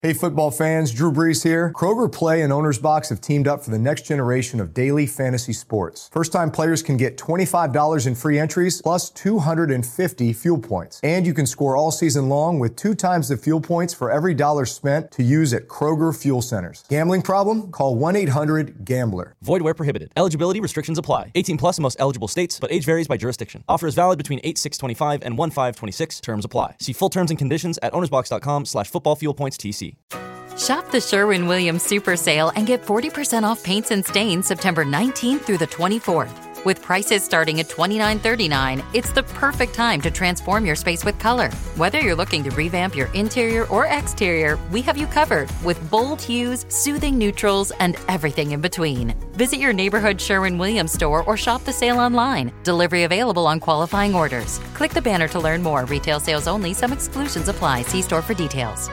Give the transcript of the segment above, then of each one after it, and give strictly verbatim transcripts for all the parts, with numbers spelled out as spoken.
Hey football fans, Drew Brees here. Kroger Play and Owner's Box have teamed up for the next generation of daily fantasy sports. First-time players can get twenty-five dollars in free entries plus two hundred fifty fuel points. And you can score all season long with two times the fuel points for every dollar spent to use at Kroger Fuel Centers. Gambling problem? Call one eight hundred gambler. Void where prohibited. Eligibility restrictions apply. eighteen plus in most eligible states, but age varies by jurisdiction. Offer is valid between eight six twenty-five and one five twenty-six. Terms apply. See full terms and conditions at ownersbox.com slash football fuel points TC. Shop the Sherwin-Williams Super Sale and get forty percent off paints and stains September nineteenth through the twenty-fourth. With prices starting at twenty-nine thirty-nine, it's the perfect time to transform your space with color. Whether you're looking to revamp your interior or exterior, we have you covered with bold hues, soothing neutrals, and everything in between. Visit your neighborhood Sherwin-Williams store or shop the sale online. Delivery available on qualifying orders. Click the banner to learn more. Retail sales only. Some exclusions apply. See store for details.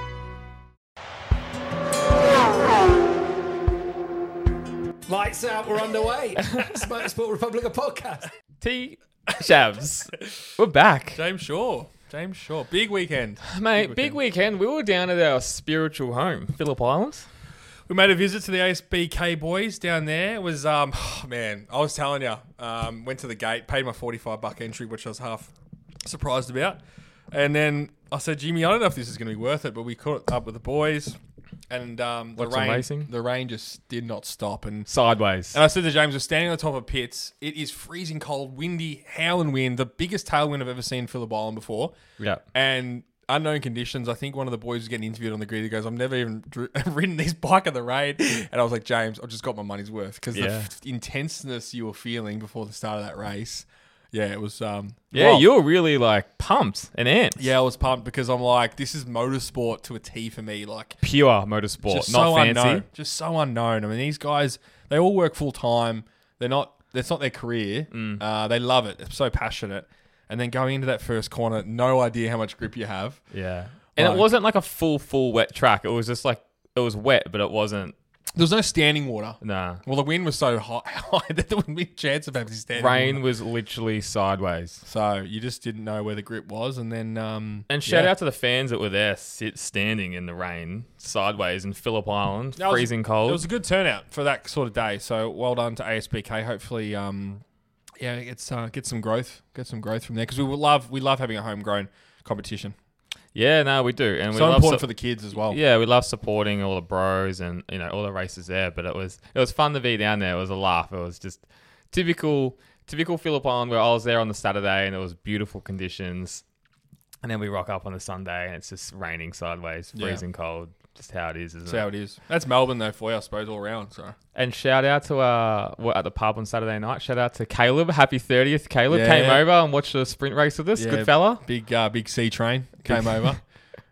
Lights out, we're underway. Motorsport Republica podcast. T Shavs. We're back. James Shaw. James Shaw. Big weekend. Mate, big weekend. big weekend. We were down at our spiritual home, Phillip Island. We made a visit to the A S B K boys down there. It was, um, oh, man, I was telling you, um, went to the gate, paid my forty-five buck entry, which I was half surprised about. And then I said, Jimmy, I don't know if this is going to be worth it, but we caught up with the boys. And um, the Watch some rain, racing? the rain just did not stop. And Sideways. And I said to James, we're standing on the top of pits. It is freezing cold, windy, howling wind, the biggest tailwind I've ever seen in Phillip Island before. Yeah. And unknown conditions. I think one of the boys was getting interviewed on the grid. He goes, I've never even dri- ridden this bike in the rain. And I was like, James, I've just got my money's worth. Because Yeah. the f- intenseness you were feeling before the start of that race, yeah, it was... Um, Yeah, well, you were really like pumped and amped. Yeah, I was pumped because I'm like, this is motorsport to a T for me. Like Pure motorsport, just not so fancy. unknown. Just so unknown. I mean, these guys, they all work full time. They're not, that's not their career. Mm. Uh, they love it. They're so passionate. And then going into that first corner, no idea how much grip you have. Yeah. And Like- it wasn't like a full, full wet track. It was just like, it was wet, but it wasn't. There was no standing water. Nah. Well, the wind was so high, high that there wouldn't be a chance of having standing Rain water. was literally sideways. So you just didn't know where the grip was. And then... Um, And shout yeah. out to the fans that were there, sit standing in the rain, sideways in Phillip Island, That was- freezing cold. It was a good turnout for that sort of day. So well done to A S B K. Hopefully, um, yeah, it's uh, get some growth, get some growth from there because we will love we love having a homegrown competition. Yeah, no, we do, and we So love important su- for the kids as well. Yeah, we love supporting all the bros and you know all the races there. But it was it was fun to be down there. It was a laugh. It was just typical typical Phillip Island where I was there on the Saturday and it was beautiful conditions, and then we rock up on the Sunday and it's just raining sideways, Yeah. freezing cold. Just how it is, isn't That's it? how it is. That's Melbourne though for you, I suppose, all around. So And shout out to uh, what at the pub on Saturday night. Shout out to Caleb. Happy thirtieth. Caleb Yeah. came over and watched the sprint race with us. Yeah, Good fella. big uh, big C train came over.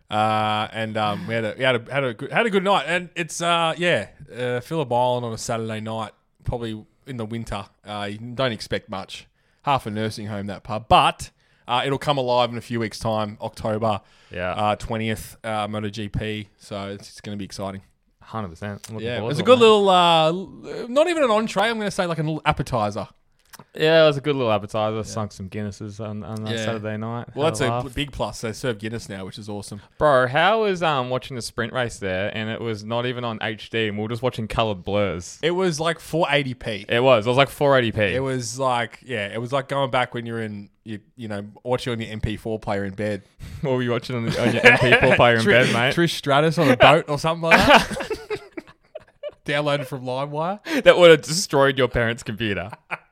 Uh, and um, we had a we had a had a good, had a good night, and it's uh yeah, uh, Phillip Island on a Saturday night, probably in the winter. Uh, you don't expect much. Half a nursing home that pub, but uh, it'll come alive in a few weeks' time, October Yeah, uh, twentieth, uh, MotoGP. So it's, it's going to be exciting. one hundred percent. Yeah, it was a good little, uh, not even an entree. I'm going to say like a little appetizer. Yeah, it was a good little appetizer. Sunk some Guinnesses on, on that Yeah. Saturday night. Well, Had that's a laugh. big plus. They serve Guinness now, which is awesome. Bro, how was um watching the sprint race there and it was not even on H D and we were just watching coloured blurs? It was like four eighty p. It was. It was like four eighty p. It was like, yeah, it was like going back when you're in, you, you know, watching on your M P four player in bed. What were you watching on, the, on your M P four player in Tri- bed, mate? Trish Stratus on a boat or something like that. Downloaded from LimeWire. That would have destroyed your parents' computer.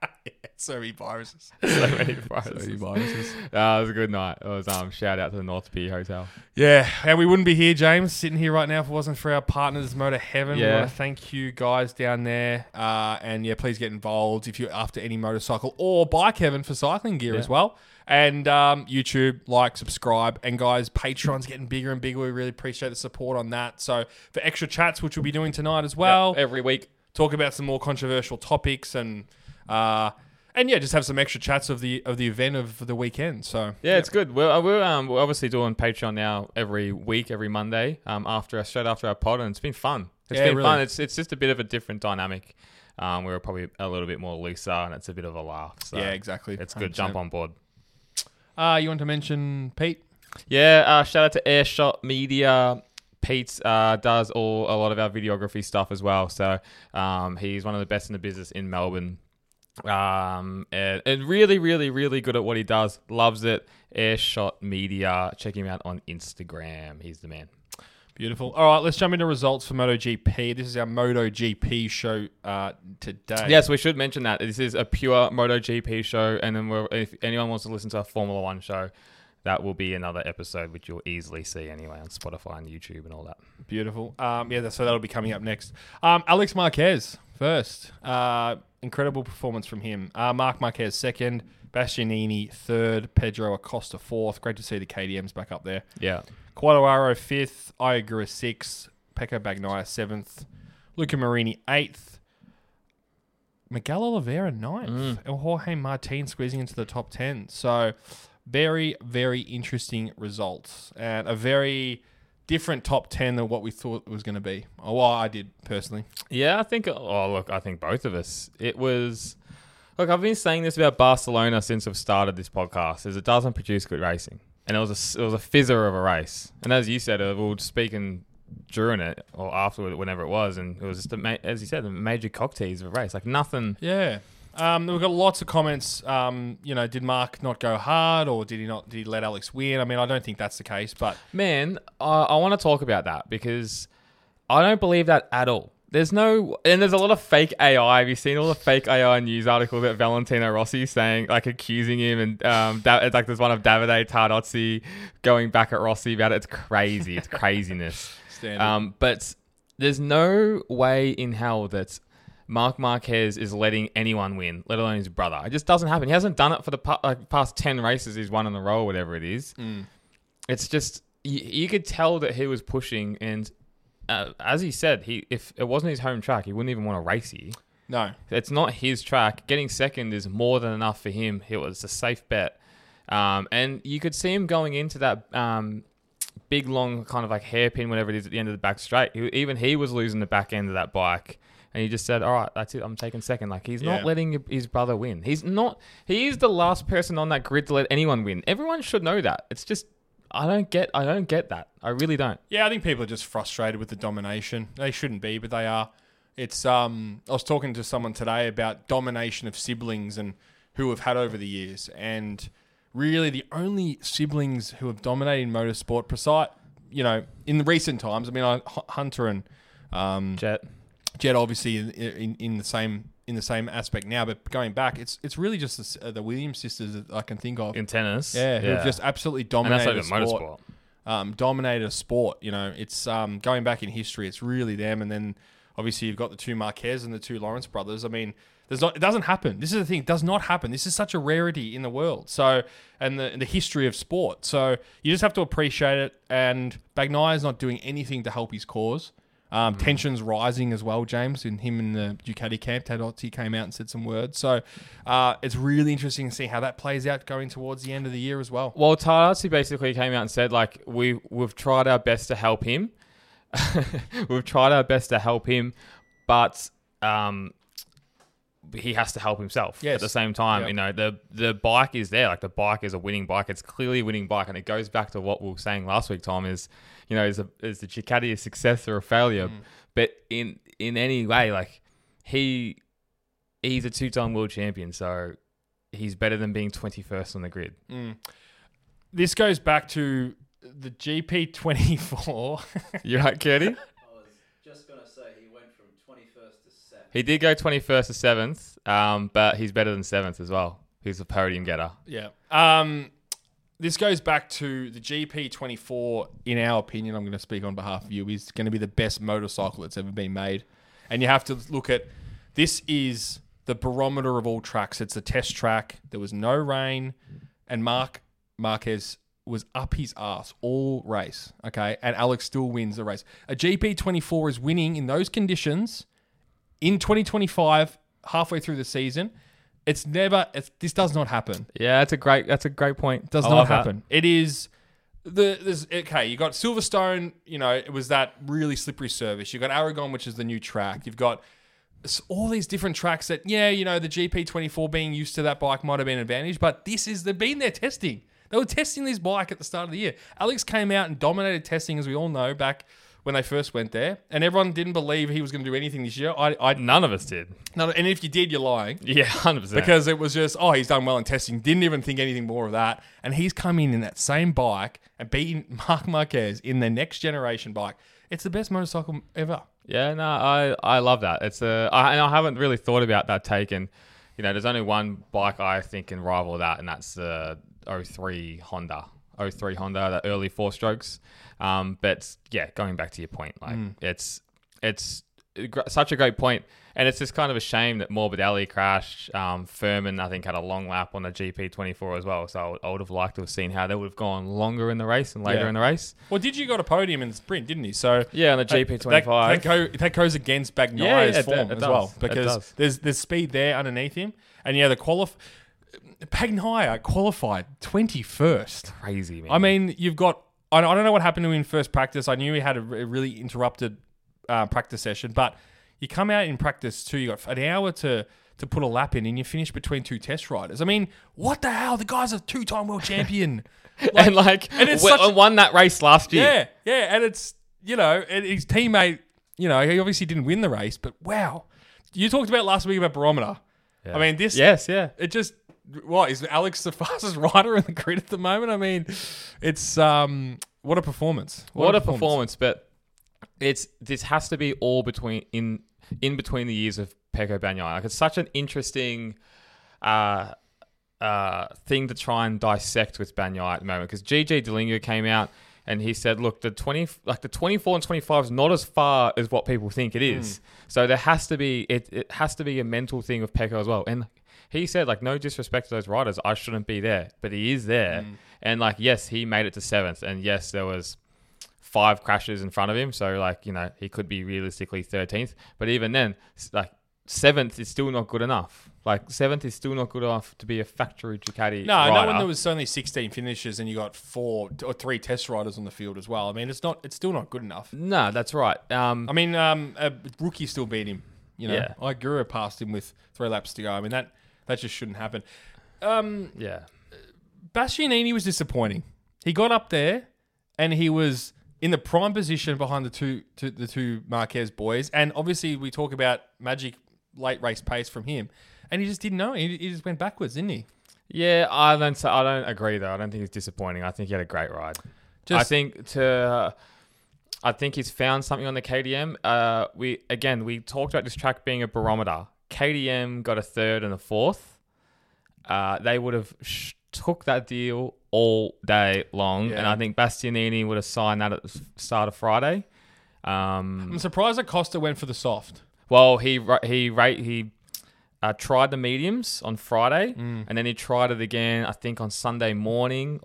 So many viruses. So many So viruses. many viruses. Uh, it was a good night. It was um shout out to the North Pier Hotel. Yeah, and we wouldn't be here, James, sitting here right now if it wasn't for our partners, Motor Heaven. We Yeah. want to thank you guys down there. Uh, and yeah, please get involved if you're after any motorcycle or bike, Heaven, for cycling gear Yeah. as well. And um, YouTube, like, subscribe. And guys, Patreon's getting bigger and bigger. We really appreciate the support on that. So for extra chats, which we'll be doing tonight as well, Yep, every week. talk about some more controversial topics and uh, and yeah, just have some extra chats of the of the event of the weekend. So Yeah, it's good. We're, we're, um, we're obviously doing Patreon now every week, every Monday, um, after straight after our pod, and it's been fun. It's Yeah, been really. fun. It's it's just a bit of a different dynamic. Um, we were probably a little bit more looser, and it's a bit of a laugh. So yeah, exactly. It's good. one hundred percent. Jump on board. Uh, you want to mention Pete? Yeah, uh, shout out to Airshot Media, Pete uh, does all a lot of our videography stuff as well. So um, he's one of the best in the business in Melbourne. Um, and, and really, really, really good at what he does. Loves it. Airshot Media. Check him out on Instagram. He's the man. Beautiful. All right, let's jump into results for MotoGP. This is our MotoGP show uh, today. Yes, we should mention that. This is a pure MotoGP show. And then we're, if anyone wants to listen to a Formula One show, that will be another episode, which you'll easily see anyway on Spotify and YouTube and all that. Beautiful. Um, yeah, so that'll be coming up next. Um, Alex Marquez first. Uh, incredible performance from him. Uh, Marc Marquez second. Bastianini third. Pedro Acosta fourth. Great to see the K D Ms back up there. Yeah. Quartararo fifth. Iagura sixth. Pecco Bagnaia seventh. Luca Marini eighth. Miguel Oliveira ninth. Mm. And Jorge Martin squeezing into the top ten. So very, very interesting results. And a very different top ten than what we thought it was going to be. Oh, well, I did personally. Yeah, I think, oh, look, I think both of us. It was, look, I've been saying this about Barcelona since I've started this podcast, is it doesn't produce good racing. And it was a, it was a fizzer of a race. And as you said, we were speaking during it or afterward, whenever it was, and it was just, a, as you said, a major cocktails of a race. Like nothing. Yeah. Um, we've got lots of comments. Um, you know, did Mark not go hard, or did he not? Did he let Alex win? I mean, I don't think that's the case. But man, I, I want to talk about that because I don't believe that at all. There's no, and there's a lot of fake A I. Have you seen all the fake A I news articles about Valentino Rossi saying, like, accusing him, and um, da- it's like there's one of Davide Tardozzi going back at Rossi about it. It's crazy. It's craziness. um, but there's no way in hell that Marc Marquez is letting anyone win, let alone his brother. It just doesn't happen. He hasn't done it for the pa- like, past ten races he's won in a row, or whatever it is. Mm. It's just, you, you could tell that he was pushing, and uh, as he said, he if it wasn't his home track, he wouldn't even want to race here. No. It's not his track. Getting second is more than enough for him. It was a safe bet. Um, and you could see him going into that um, big, long kind of like hairpin, whatever it is, at the end of the back straight. He, even he was losing the back end of that bike. And he just said, all right, that's it. I'm taking second. Like, he's yeah. not letting his brother win. He's not. He is the last person on that grid to let anyone win. Everyone should know that. It's just, I don't get, I don't get that. I really don't. Yeah, I think people are just frustrated with the domination. They shouldn't be, but they are. It's, um, I was talking to someone today about domination of siblings and who we've had over the years. And really the only siblings who have dominated in motorsport, beside, you know, in the recent times, I mean, I, Hunter and um, Jet. Jet, obviously, in, in in the same in the same aspect now, but going back, it's it's really just the, the Williams sisters that I can think of in tennis, yeah, who yeah. have just absolutely dominated and that's like a sport. motorsport. Um, dominated a sport. You know, it's um, going back in history, it's really them, and then obviously you've got the two Marquez and the two Lawrence brothers. I mean, there's not, it doesn't happen. This is the thing, it does not happen. This is such a rarity in the world. So, and the the history of sport. So you just have to appreciate it. And Bagnaia is not doing anything to help his cause. Um, mm. Tensions rising as well, James, and him in the Ducati camp. Tardozzi came out and said some words. So uh, it's really interesting to see how that plays out going towards the end of the year as well. Well, Tardozzi basically came out and said, like, we, we've tried our best to help him. we've tried our best to help him, but um, he has to help himself yes. at the same time. Yep. You know, the the bike is there. Like, the bike is a winning bike. It's clearly a winning bike. And it goes back to what we were saying last week, Tom, is, you know, is, a, is the Ducati a success or a failure? Mm. But in in any way, like, he he's a two-time world champion, so he's better than being twenty-first on the grid. Mm. This goes back to the G P twenty-four. You're right, Curdy? I was just going to say he went from twenty-first to seventh. He did go twenty-first to seventh, um, but he's better than seventh as well. He's a podium getter. Yeah. Um, this goes back to the G P twenty-four, in our opinion, I'm going to speak on behalf of you, is going to be the best motorcycle that's ever been made. And you have to look at, this is the barometer of all tracks. It's a test track. There was no rain, and Marc Marquez was up his ass all race, okay? And Alex still wins the race. A G P twenty-four is winning in those conditions in twenty twenty-five, halfway through the season. It's never, it's, this does not happen. Yeah, that's a great, that's a great point. Does I not love happen. That. It is, the there's okay, you got Silverstone, you know, it was that really slippery surface. You got Aragon, which is the new track. You've got all these different tracks that, yeah, you know, the G P twenty-four being used to that bike might have been an advantage, but this is, they've been there testing. They were testing this bike at the start of the year. Alex came out and dominated testing, as we all know, back when they first went there, and everyone didn't believe he was going to do anything this year. I, I None of us did. no, and if you did, you're lying. Yeah, one hundred percent. Because it was just, oh, he's done well in testing. Didn't even think anything more of that. And he's come in in that same bike and beating Marc Marquez in the next generation bike. It's the best motorcycle ever. Yeah, no, I, I love that. It's a, I, and I haven't really thought about that take. And, you know, there's only one bike I think can rival that, and that's the oh three Honda. oh three Honda, the early four strokes. Um, but yeah, going back to your point, like mm. it's it's such a great point, and it's just kind of a shame that Morbidelli crashed. Um, Furman, I think, had a long lap on the G P twenty-four as well, so I would have liked to have seen how they would have gone longer in the race and later yeah. in the race. Well, did you got a podium in the sprint, didn't he? So yeah, on the G P twenty-five, that, that, go, that goes against Bagnaia's yeah, yeah, form it, it as does. well, because there's there's speed there underneath him, and yeah, the qualif. Bagnaia qualified twenty-first. Crazy, man. I mean, you've got. I don't know what happened to him in first practice. I knew he had a really interrupted uh, practice session, but you come out in practice too. You got an hour to to put a lap in, and you finish between two test riders. I mean, what the hell? The guy's a two-time world champion, like, and like, and it's w- such, won that race last year. Yeah, yeah, and it's you know, and his teammate. You know, he obviously didn't win the race, but wow, you talked about last week about barometer. Yeah. I mean, this. Yes, yeah. It just. What, is Alex the fastest rider in the grid at the moment? I mean, it's um, what a performance! What, what a performance. performance! But it's this has to be all between in in between the years of Pecco Bagnaia. Like it's such an interesting uh, uh, thing to try and dissect with Bagnaia at the moment, because G G Dall'Igna came out and he said, "Look, the twenty like the twenty-four and twenty-five is not as far as what people think it is. Mm. So there has to be it. It has to be a mental thing of Pecco as well." And he said, like, no disrespect to those riders, I shouldn't be there. But he is there. Mm. And, like, yes, he made it to seventh. And, yes, there was five crashes in front of him. So, like, you know, he could be realistically thirteenth. But even then, like, seventh is still not good enough. Like, seventh is still not good enough to be a factory Ducati no, rider. No, when there was only sixteen finishes and you got four or three test riders on the field as well. I mean, it's not. It's still not good enough. No, that's right. Um, I mean, um, a rookie still beat him. You know, yeah. Igura passed him with three laps to go. I mean, that... That just shouldn't happen. Um, yeah. Bastianini was disappointing. He got up there and he was in the prime position behind the two, two the two Marquez boys. And obviously we talk about magic late race pace from him. And he just didn't know. He, he just went backwards, didn't he? Yeah, I don't I don't agree though. I don't think it's disappointing. I think he had a great ride. Just, I think to uh, I think he's found something on the K D M. Uh, we again, we talked about this track being a barometer. K D M got a third and a fourth. Uh, they would have sh- took that deal all day long, yeah. and I think Bastianini would have signed that at the start of Friday. Um, I'm surprised that Costa went for the soft. Well, he he he he uh, tried the mediums on Friday, mm. and then he tried it again. I think on Sunday morning,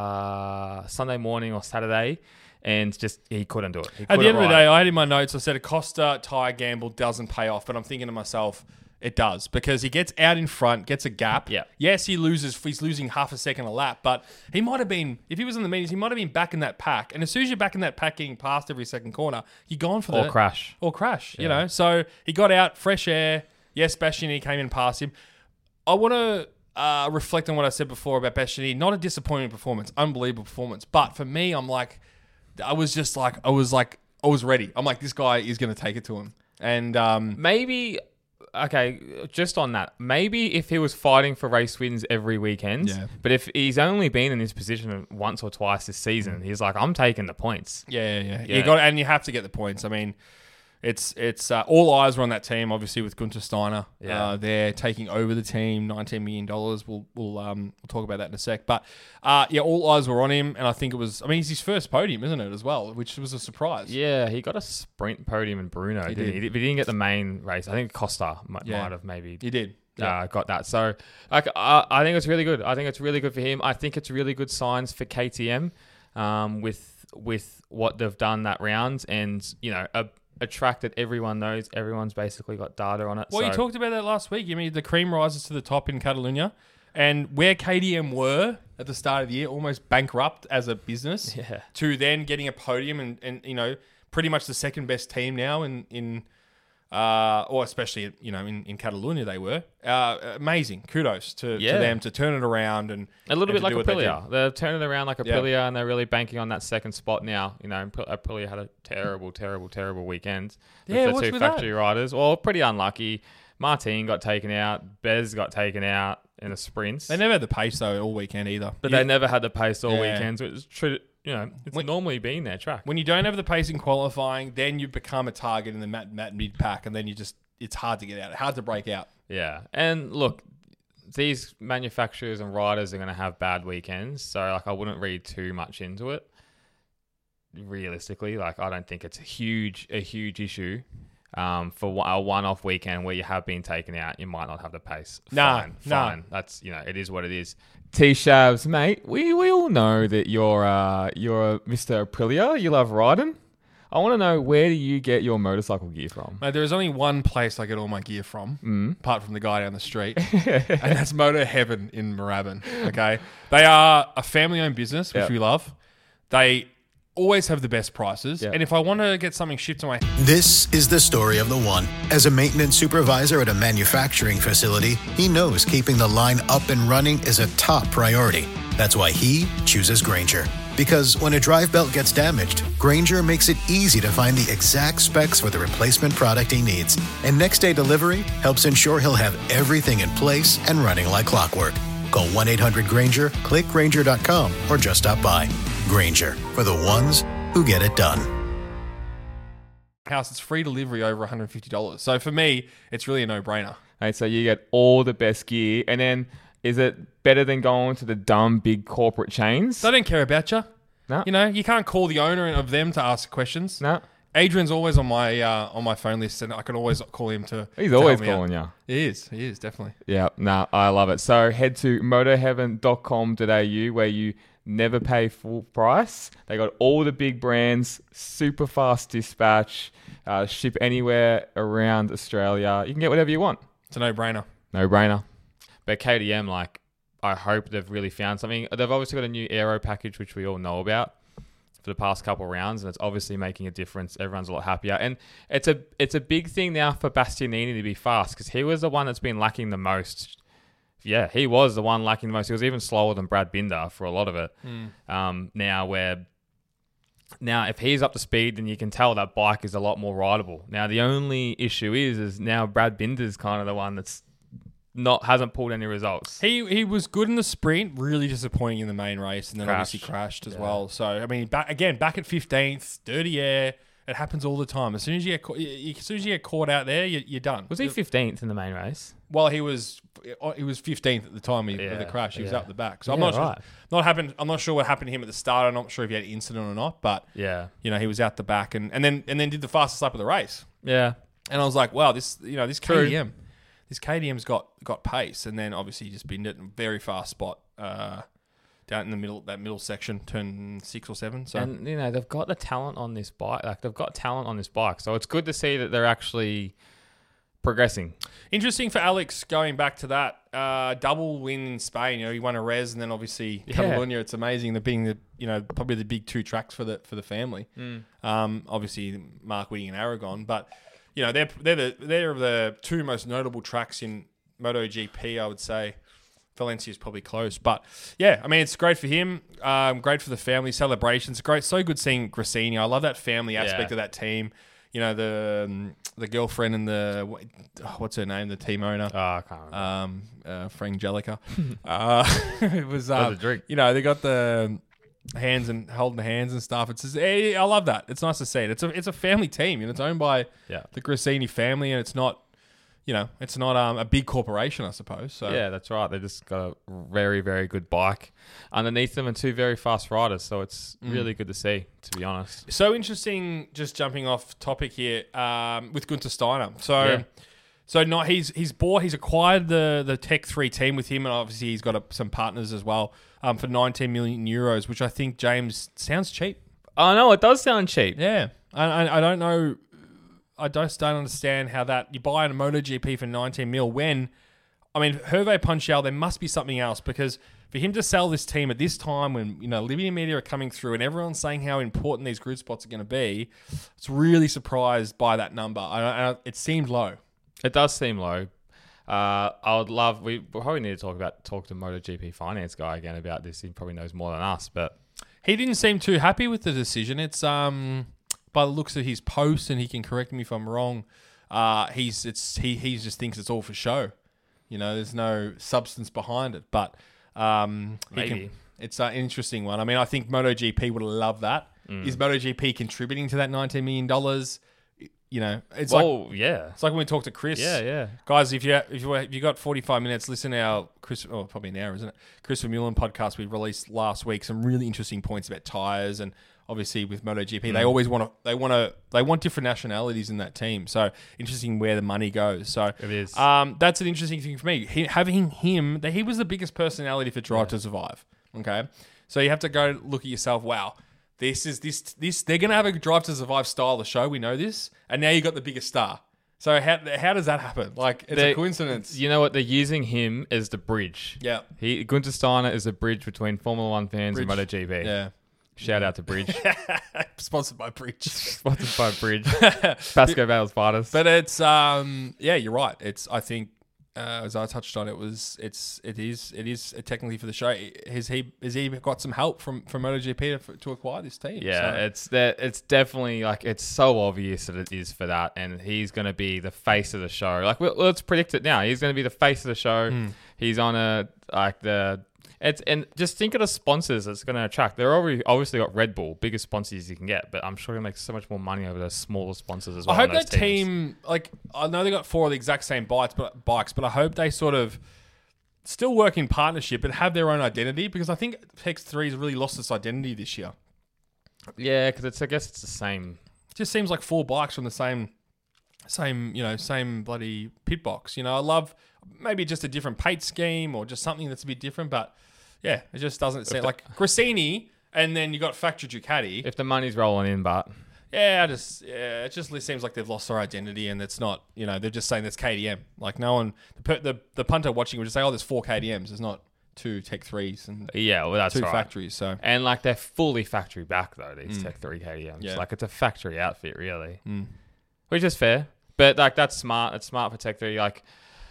uh, Sunday morning or Saturday. And just, he couldn't do it. At the end of the day, I had in my notes, I said a Costa tyre gamble doesn't pay off. But I'm thinking to myself, it does. Because he gets out in front, gets a gap. Yeah. Yes, he loses. He's losing half a second a lap. But he might have been, if he was in the meetings, he might have been back in that pack. And as soon as you're back in that pack getting past every second corner, you're gone for the... Or crash. Or crash, yeah. you know. So he got out, fresh air. Yes, Bastianini came in past him. I want to... Uh, reflect on what I said before about Bastianini. Not a disappointing performance. Unbelievable performance. But for me, I'm like... I was just like, I was like, I was ready. I'm like, this guy is going to take it to him. And um, maybe, okay, just on that, maybe if he was fighting for race wins every weekend, yeah. but if he's only been in this position once or twice this season, he's like, I'm taking the points. Yeah, yeah, yeah. You got, and you have to get the points. I mean, it's it's uh, all eyes were on that team, obviously with Gunther Steiner. Yeah. Uh, they're taking over the team, nineteen million dollars. We'll we'll um we'll talk about that in a sec. But uh, yeah, all eyes were on him, and I think it was. I mean, it's his first podium, isn't it, as well, which was a surprise. Yeah, he got a sprint podium in Bruno, he didn't did. he? But he didn't get the main race. I think Costa might, yeah. might have maybe. He did. Yeah. Uh, got that. So like, I, I think it's really good. I think it's really good for him. I think it's really good signs for K T M um, with with what they've done that round, and you know a. a track that everyone knows. Everyone's basically got data on it. Well, so. you talked about that last week. I mean, the cream rises to the top in Catalunya, and where K T M were at the start of the year, almost bankrupt as a business, yeah. to then getting a podium and, and you know, pretty much the second best team now in in uh, or especially you know in, in Catalonia they were uh, amazing. Kudos to, Yeah. to them to turn it around and A little and bit to like do what they Aprilia. did. They're turning it around like Yeah. Aprilia, and they're really banking on that second spot now. You know, Aprilia had a terrible, terrible, terrible weekend. With Yeah, the what's two with that? factory riders. Well, pretty unlucky. Martin got taken out. Bez got taken out in the sprints. They never had the pace though all weekend either. but You- they never had the pace all Yeah. weekend. So it's treated, you know, it's When- normally been their track. when you don't have the pace in qualifying, then you become a target in the mat, mat mid pack, and then you just it's hard to get out, hard to break out. Yeah. And look, these manufacturers and riders are going to have bad weekends. So, like, I wouldn't read too much into it. Realistically, like, I don't think it's a huge, a huge issue. Um, for one- a one-off weekend where you have been taken out, you might not have the pace. Nah, fine, nah. fine. That's you know, it is what it is. T-Shabs, mate. We we all know that you're uh you're Mister Aprilia. You love riding. I want to know, where do you get your motorcycle gear from? Mate, there is only one place I get all my gear from, Mm. apart from the guy down the street, and that's Moto Heaven in Moorabbin. Okay, they are a family-owned business, which Yep. we love. They always have the best prices, Yep. and if I want to get something shipped to my This is the story of the one. As a maintenance supervisor at a manufacturing facility, he knows keeping the line up and running is a top priority. That's why he chooses Grainger. Because when a drive belt gets damaged, Grainger makes it easy to find the exact specs for the replacement product he needs. And next day delivery helps ensure he'll have everything in place and running like clockwork. Call one eight hundred Grainger, click Grainger dot com, or just stop by. Grainger, for the ones who get it done. house, it's free delivery over one hundred fifty dollars. So for me, it's really a no-brainer. Right, so you get all the best gear, and then is it better than going to the dumb big corporate chains? They don't care about you. No. You know, you can't call the owner of them to ask questions. No. Adrian's always on my uh, on my phone list, and I can always call him to. He's to always help me out. calling you. He is. He is definitely. Yeah, no, I love it. So head to moto heaven dot com dot a u where you never pay full price. They got all the big brands, super fast dispatch, uh, ship anywhere around Australia. You can get whatever you want. It's a no-brainer. No brainer. But K D M, like, I hope they've really found something. They've obviously got a new aero package, which we all know about for the past couple of rounds, and it's obviously making a difference. Everyone's a lot happier. And it's a it's a big thing now for Bastianini to be fast, because he was the one that's been lacking the most. Yeah, he was the one lacking the most. He was even slower than Brad Binder for a lot of it. Mm. Um, now, where now if he's up to speed, then you can tell that bike is a lot more rideable. Now, the only issue is, is now Brad Binder's kind of the one that's not hasn't pulled any results. He he was good in the sprint, really disappointing in the main race, and then Crashed. obviously crashed as Yeah. well. So I mean, back again, back at fifteenth, dirty air. It happens all the time. As soon as you get caught, as soon as you get caught out there, you, you're done. Was he fifteenth in the main race? Well, he was he was fifteenth at the time of Yeah, the crash. He was yeah. up the back. So I'm Yeah, not right. sure, not happened. I'm not sure what happened to him at the start. I'm not sure if he had an incident or not. But Yeah. you know, he was out the back and, and then and then did the fastest lap of the race. Yeah. And I was like, wow, this you know this True. K D M, this K D M's got got pace. And then obviously he just binned it in a very fast spot uh, down in the middle, that middle section, turn six or seven. So And, you know, they've got the talent on this bike. Like, they've got talent on this bike. So it's good to see that they're actually progressing. interesting for Alex going back to that uh, double win in Spain. You know, he won a res and then obviously Yeah. Catalonia. It's amazing that being the you know probably the big two tracks for the for the family. Mm. Um, obviously Mark winning in Aragon, but you know they're they're the they're the two most notable tracks in MotoGP, I would say. Valencia is probably close, but yeah, I mean it's great for him. Um, great for the family celebrations. Great, so good seeing Grassini. I love that family aspect Yeah. of that team. You know the um, the girlfriend and the what's her name, the team owner, Oh, I can't remember. um, uh, Frangelica. uh, it was How's um, the drink? you know they got the hands and holding the hands and stuff. It's just, eh, I love that. It's nice to see it. It's a it's a family team, and it's owned by Yeah. the Grassini family, and it's not. You know, it's not um, a big corporation, I suppose. So Yeah, that's right. They just got a very, very good bike underneath them and two very fast riders. So it's Mm. really good to see, to be honest. So interesting. Just jumping off topic here um, with Gunther Steiner. So, Yeah. so not he's he's bought he's acquired the the Tech three team with him, and obviously he's got a, some partners as well um, for nineteen million euros, which I think James sounds cheap. Oh, no, it does sound cheap. Yeah, I I, I don't know. I just don't understand how that you buy a MotoGP for nineteen mil when, I mean, Hervé Punchal, there must be something else because for him to sell this team at this time when, you know, Liberty Media are coming through and everyone's saying how important these group spots are going to be, it's really surprised by that number. I, I, it seemed low. It does seem low. Uh, I would love. We probably need to talk about talk to MotoGP finance guy again about this. He probably knows more than us, but he didn't seem too happy with the decision. It's um by the looks of his post, and he can correct me if I'm wrong. Uh, he's it's he he just thinks it's all for show. You know, there's no substance behind it. But um, he maybe can, it's an interesting one. I mean, I think MotoGP would love that. Mm. Is MotoGP contributing to that nineteen million dollars? You know, it's well, like yeah, it's like when we talked to Chris. Yeah, yeah, guys. If you if you if you got forty-five minutes, listen to our Chris. Oh, probably an hour, isn't it? Chris Vermeulen podcast we released last week. Some really interesting points about tires, and obviously with MotoGP, mm. they always want to they want to they want different nationalities in that team. So interesting where the money goes. So it is. Um, that's an interesting thing for me. He, having him, that he was the biggest personality for Drive yeah. to Survive. Okay, so you have to go look at yourself. Wow. This is this this they're gonna have a Drive to Survive style of show. We know this, and now you got the biggest star. So how how does that happen? Like it's they're, a coincidence. You know what? They're using him as the bridge. Yeah, he Gunther Steiner is the bridge between Formula One fans Bridge. and MotoGP. Yeah, shout out to Bridge. Sponsored by Bridge. Sponsored by Bridge. Pasco Bales Spartas. But it's um yeah, you're right. It's I think. Uh, as I touched on, it was it's it is it is technically for the show. Has he has he got some help from from MotoGP to, to acquire this team? Yeah, so. it's that it's definitely like it's so obvious that it is for that, and he's going to be the face of the show. Like well, let's predict it now. He's going to be the face of the show. Mm. He's on a like the. It's and just think of the sponsors it's going to attract. They're already obviously got Red Bull, biggest sponsors you can get, but I'm sure they make so much more money over those smaller sponsors as well. I hope that team, like I know they got four of the exact same bikes, but bikes, but I hope they sort of still work in partnership and have their own identity because I think X three has really lost its identity this year. Yeah, because it's I guess it's the same. It just seems like four bikes from the same, same you know, same bloody pit box. You know, I love maybe just a different paint scheme or just something that's a bit different, but. Yeah, it just doesn't seem like Grassini, and then you got Factory Ducati. If the money's rolling in, but yeah, I just yeah, it just seems like they've lost their identity, and it's not. You know, they're just saying that's K D M. Like no one, the the, the punter watching would just say, "Oh, there's four K D Ms. There's not two Tech threes and yeah, well, that's two right. factories." So and like they're fully factory back though. These mm. Tech three K D Ms, yeah. like it's a factory outfit really, mm. which is fair. But like that's smart. It's smart for Tech three. Like,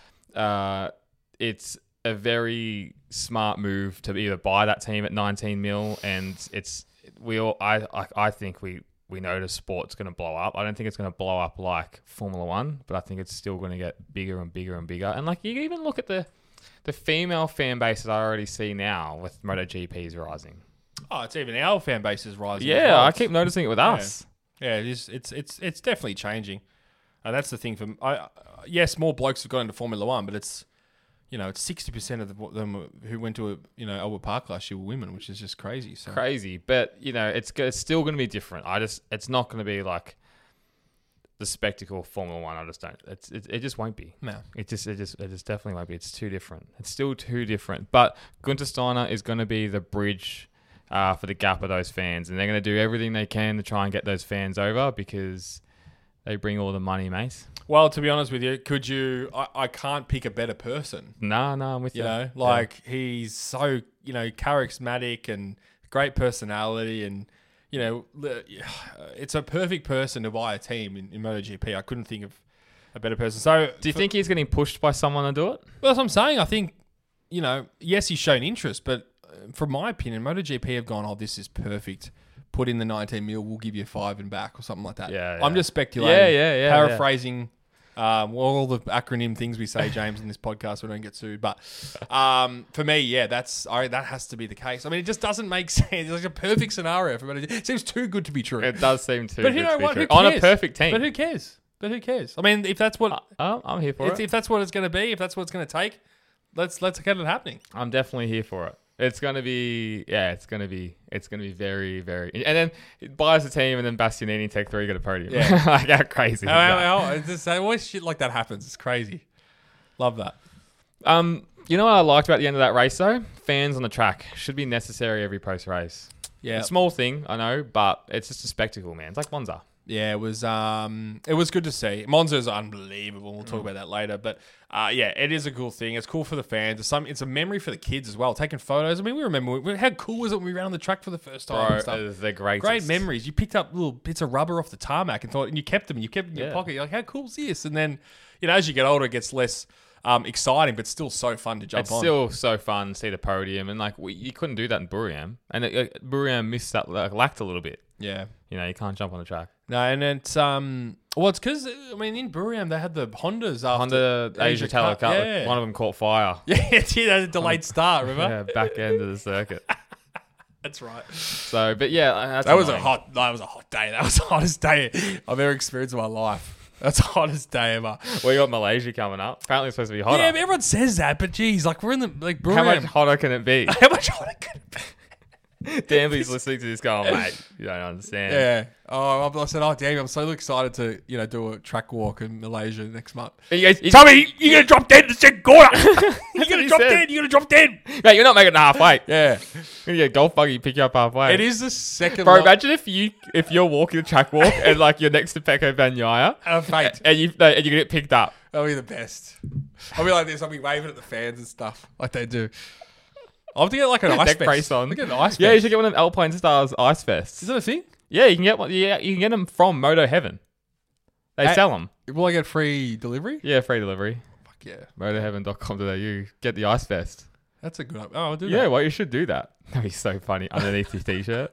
uh, it's. a very smart move to either buy that team at nineteen mil, and it's we all. I I, I think we we know the sport's going to blow up. I don't think it's going to blow up like Formula One, but I think it's still going to get bigger and bigger and bigger. And like you even look at the the female fan base that I already see now with MotoGP's rising. Oh, it's even our fan base is rising. Yeah, well. I keep noticing it with yeah. us. Yeah, it is. It's it's it's definitely changing, and that's the thing. For I yes, more blokes have got into Formula One, but it's. You know, it's sixty percent of the, them who went to, a, you know, Albert Park last year were women, which is just crazy. So. Crazy. But, you know, it's, it's still going to be different. I just, it's not going to be like the spectacle of Formula One. I just don't, it's, it, it just won't be. No. It just, it just, it just definitely won't be. It's too different. It's still too different. But Gunther Steiner is going to be the bridge uh, for the gap of those fans. And they're going to do everything they can to try and get those fans over because they bring all the money, mate. Well, to be honest with you, could you... I, I can't pick a better person. No, no, I'm with you. You know, like, yeah. he's so, you know, charismatic and great personality and, you know, it's a perfect person to buy a team in, in MotoGP. I couldn't think of a better person. So, do you for, think he's getting pushed by someone to do it? Well, that's what I'm saying. I think, you know, yes, he's shown interest, but from my opinion, MotoGP have gone, oh, this is perfect. Put in the nineteen mil, we'll give you five and back or something like that. Yeah, yeah. I'm just speculating. Yeah, yeah, yeah. Paraphrasing yeah. Um, all the acronym things we say, James, in this podcast, so we don't get sued. But um, for me, yeah, that's I, that has to be the case. I mean, it just doesn't make sense. It's like a perfect scenario for MotoGP. It seems too good to be true. It does seem too but good you know to be what? true. Who cares? On a perfect team. But who cares? But who cares? I mean, if that's what... Uh, I'm here for if, it. If that's what it's going to be, if that's what it's going to take, let's let's get it happening. I'm definitely here for it. It's gonna be, yeah, it's gonna be, it's gonna be very, very, and then it buys the team, and then Bastianini Tech three get a podium. Yeah, like how crazy. How, how, how, it's just, always shit like that happens. It's crazy. Love that. Um, you know what I liked about the end of that race though? Fans on the track should be necessary every post race. Yeah, a small thing, I know, but it's just a spectacle, man. It's like Monza. Yeah, it was um, it was good to see. Monza's unbelievable. We'll talk about that later. But uh, yeah, it is a cool thing. It's cool for the fans. It's some. It's a memory for the kids as well. Taking photos. I mean, we remember how cool was it when we ran on the track for the first time. Bro, and stuff? it was the greatest. Great memories. You picked up little bits of rubber off the tarmac and thought, and you kept them. And you kept them in your Yeah. pocket. You're like, how cool is this? And then, you know, as you get older, it gets less um, exciting, but still so fun to jump It's on. still so fun to see the podium, and like we, you couldn't do that in Buriram, and it, it, Buriram missed that, like, lacked a little bit. yeah. You know, you can't jump on the track. No, and it's um, well, it's because I mean in Buriram they had the Hondas after Honda Asia Talent Cup, Yeah. one of them caught fire. Yeah, it's yeah, a delayed start. Remember? Yeah, back end of the circuit. That's right. So, but yeah, that's That was a annoying. hot. That was a hot day. That was the hottest day I've ever experienced in my life. That's the hottest day ever. We got Malaysia coming up. Apparently, it's supposed to be hotter. Yeah, but everyone says that, but geez, like we're in the like Buriram. How much hotter can it be? How much hotter can it be? Danby's listening to this going, mate, you don't understand. Yeah. Oh, I said, oh, damn, I'm so excited to you know do a track walk in Malaysia next month. And you guys, you- Tommy, you're gonna drop dead in the second quarter. you're what gonna he drop said. dead. You're gonna drop dead. mate, you're not making it halfway. Yeah. You're gonna get a golf buggy, pick you up halfway. It is the second. Bro, lo- imagine if you if you're walking the track walk and like you're next to Pecco Bagnaia And I faint. and you no, and you get picked up. That'll be the best. I'll be like this. I'll be waving at the fans and stuff like they do. I'll have to get like an ice Neck vest. brace on. Look at an ice Yeah, you vest. should get one of them Alpine Stars ice vests. Is that a thing? Yeah, you can get one. Yeah, you can get them from Moto Heaven. They At- sell them. Will I get free delivery? Yeah, free delivery. Fuck yeah. moto heaven dot com dot a u. Get the ice vest. That's a good. Oh, I'll do Yeah, that. well, you should do that. That'd be so funny underneath your t-shirt.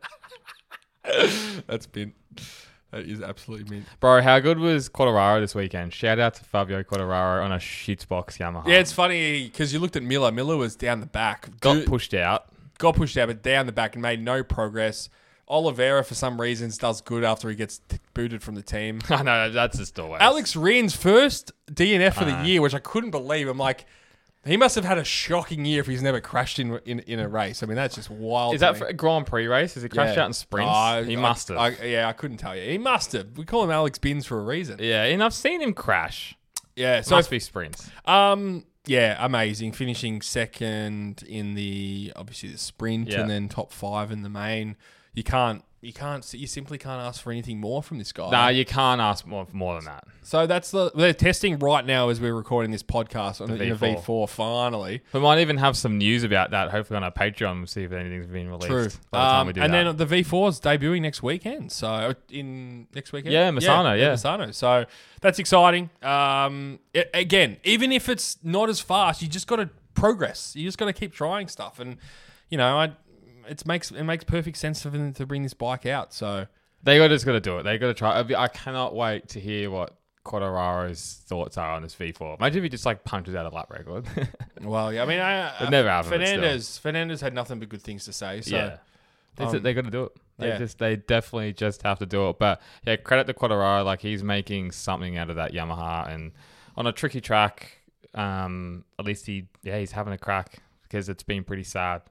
That's mint. That is absolutely mint. Bro, how good was Quartararo this weekend? Shout out to Fabio Quartararo on a shitbox Yamaha. Yeah, it's funny because you looked at Miller. Miller was down the back. got Dude- pushed out. got pushed out, but down the back and made no progress. Oliveira, for some reasons, does good after he gets t- booted from the team. I know, that's just always. Alex Rins first D N F for the Uh. year, which I couldn't believe. I'm like, he must have had a shocking year if he's never crashed in in, in a race. I mean, that's just wild. Is to that me. for a Grand Prix race? Has he crashed Yeah. out in sprints? Oh, he I- must have. I, yeah, I couldn't tell you. He must have. We call him Alex Bins for a reason. yeah, and I've seen him crash. Yeah, So so must be sprints. um, yeah, amazing. Finishing second in the obviously the sprint Yeah. and then top five in the main. You can't. You can't. You simply can't ask for anything more from this guy. Nah, you can't ask more more than that. So that's the they're testing right now as we're recording this podcast on The the, in a V V four. four. Finally, We might even have some news about that. Hopefully on our Patreon, we'll see if anything's been released. true. By the time Um, we do and that. then the V four is debuting next weekend. So in next weekend, Yeah, Misano, yeah. Misano. So that's exciting. Um, it- again, even if it's not as fast, you just got to progress. You just got to keep trying stuff, and you know, I. It makes it makes perfect sense for them to bring this bike out. So They got just got to do it. They got to try. I- I cannot wait to hear what Quartararo's thoughts are on this V four. Imagine if he just like punches out a lap record. well, yeah, I mean, I, It never happened, but Fernandez Fernandez had nothing but good things to say. So yeah, they, um, they got to do it. They yeah. just they definitely just have to do it. But yeah, credit to Quartararo. Like he's making something out of that Yamaha, and on a tricky track, um, at least he yeah he's having a crack because it's been pretty sad.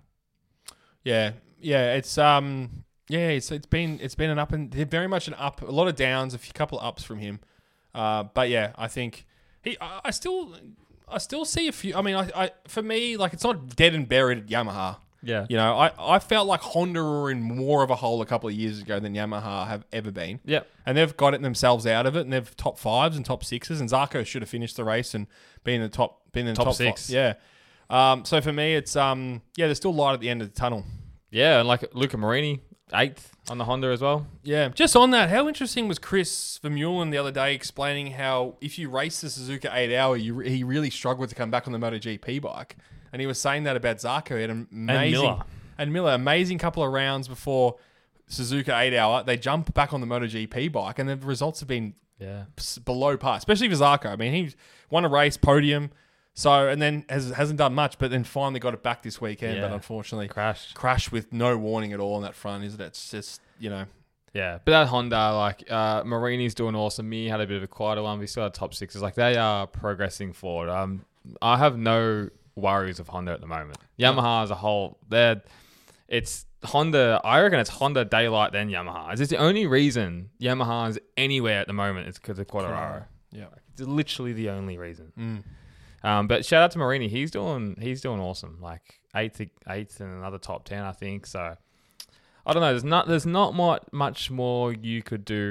Yeah, yeah, it's um, yeah, it's it's been it's been an up and very much an up, a lot of downs, a few couple of ups from him, uh, but yeah, I think he, I, I still, I still see a few. I mean, I, I for me, like it's not dead and buried at Yamaha. Yeah, You know, I, I felt like Honda were in more of a hole a couple of years ago than Yamaha have ever been. Yep. And they've gotten themselves out of it, and they've top fives and top sixes. And Zarco should have finished the race and been in the top, been in the Top top, six. Five. Yeah. Um. So for me, it's um. Yeah, there's still light at the end of the tunnel. yeah, and like Luca Marini, eighth on the Honda as well. Yeah. Just on that, how interesting was Chris Vermeulen the other day explaining how if you race the Suzuka eight hour, you he really struggled to come back on the MotoGP bike, and he was saying that about Zarco. He had an amazing Miller. and Miller, amazing couple of rounds before Suzuka eight hour. They jump back on the MotoGP bike, and the results have been Yeah, s- below par, especially for Zarco. I mean, he won a race, podium, so and then has, hasn't done much, but then finally got it back this weekend. Yeah. But unfortunately, crashed. crashed with no warning at all on that front. Isn't it? It's just you know. Yeah, but that Honda, like uh, Marini's doing awesome. Me had a bit of a quieter one. We still had top sixes. Like they are progressing forward. Um, I have no worries of Honda at the moment. Yamaha as a whole, they're it's Honda. I reckon it's Honda Daylight then Yamaha. It's the only reason Yamaha is anywhere at the moment is because of Quartararo. Yeah. It's literally the only reason. Mm. Um, but shout out to Marini. He's doing he's doing awesome. Like eighth, eighth, and another top ten, I think. So I don't know. There's not there's not much much more you could do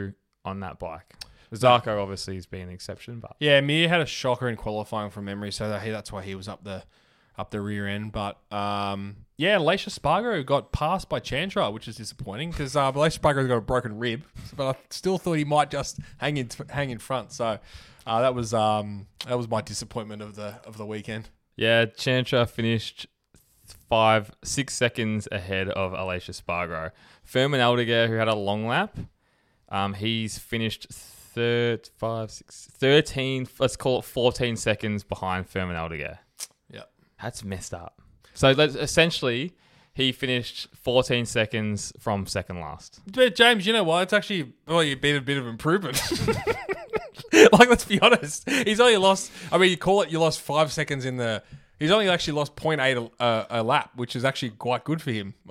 on that bike. Zarco obviously has been an exception, but Yeah, Mir had a shocker in qualifying from memory, so that, that's why he was up the up the rear end. But um, yeah, Aleix Espargaro got passed by Chandra, which is disappointing because uh, Aleix Espargaro's got a broken rib, but I still thought he might just hang in hang in front. So uh, that was um, that was my disappointment of the of the weekend. yeah, Chantra finished five, six seconds ahead of Aleix Espargaro. Fermin Aldeguer, who had a long lap, um, he's finished third, five, six, thirteen, let's call it fourteen seconds behind Fermin Aldeguer. Yeah. That's messed up. So let's, essentially, he finished fourteen seconds from second last. But James, you know what? It's actually well, you've been a bit of improvement. Like, let's be honest. He's only lost. I mean, you call it you lost five seconds in the. He's only actually lost zero point eight a, a lap, which is actually quite good for him.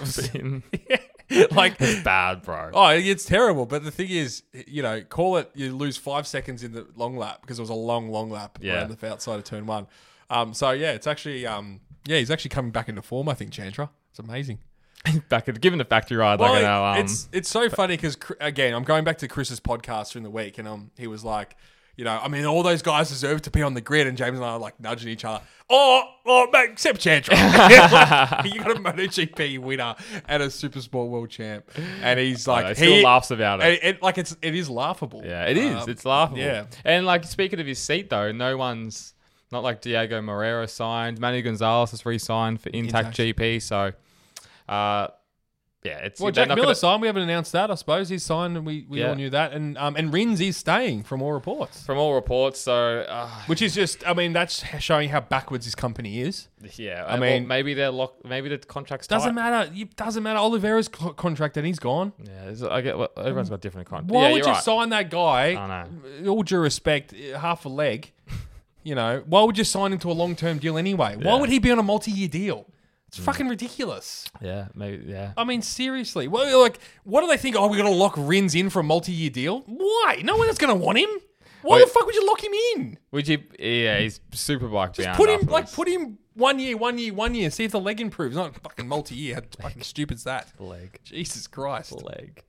Yeah. Like It's bad, bro. Oh, it's terrible. But the thing is, you know, call it you lose five seconds in the long lap because it was a long, long lap Yeah. around the outside of turn one. Um, so yeah, it's actually um, yeah, he's actually coming back into form. I think Chandra. It's amazing. Back at, given the factory ride, Well, like, you know, um, it's it's so funny because again, I'm going back to Chris's podcast during the week, and um, he was like, you know, I mean, all those guys deserve to be on the grid, and James and I are like nudging each other. Oh, oh, mate, except Chandra. Like, you got a MotoGP winner and a Super Sport World Champ, and he's like, he still he laughs about it. And, and, like it's it is laughable. Yeah, it is. Um, It's laughable. yeah. And like speaking of his seat though, no one's not like Diego Moreira signed. Manny Gonzalez has re-signed for Intact Intact. G P. So, uh, yeah, it's Well, they're Jack not Miller gonna- signed. We haven't announced that. I suppose he's signed, and we, we Yeah. all knew that. And um, and Rins is staying from all reports, from all reports. So, uh, which is just, I mean, that's showing how backwards this company is. yeah, I I mean- mean, maybe they're locked. Maybe the contract's Doesn't tight. matter. It doesn't matter. Oliveira's co- contract and he's gone. Yeah, it's- I get. What, everyone's got different contracts. Why yeah, would you're you right. sign that guy? I know. All due respect, half a leg. You know, why would you sign him to a long term deal anyway? Why Yeah. would he be on a multi year deal? It's fucking ridiculous. Yeah, maybe. Yeah. I mean, seriously. Well, like, what do they think? Oh, we're going to lock Rins in for a multi year deal? Why? No one is going to want him. Why Wait. the fuck would you lock him in? Would you? Yeah, he's superbike Just bound. put him, like, afterwards. put him one year, one year, one year. See if the leg improves. Not fucking multi year. How fucking stupid's that? leg. Jesus Christ. Leg.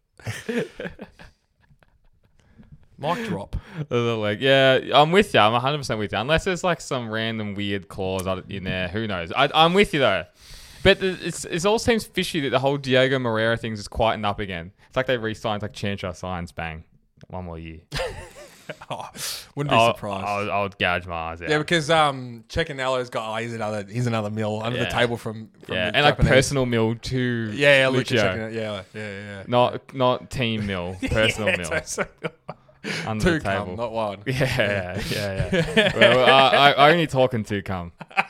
Mic drop. The leg. Yeah, I'm with you. I'm one hundred percent with you. Unless there's like some random weird clause in there. Who knows? I, I'm with you though. But it's, it all seems fishy that the whole Diego Moreira thing is quieting up again. It's like they re-signed, like Chantra signs, bang, one more year. Oh, wouldn't be I'll, surprised. I'll, I'll gouge my eyes out. Yeah, because um, Cecchinello's got oh, he's another he's another mill under the Yeah. table from, from yeah, the and like Japanese. personal mill to Yeah, yeah, Luca Lucio. Cecchinello. Yeah, yeah, yeah, yeah. Not not team mill, personal Yeah, mill personal mill. under Two the table. come, not one. Yeah, yeah, yeah. yeah. well, I, I only talking two come.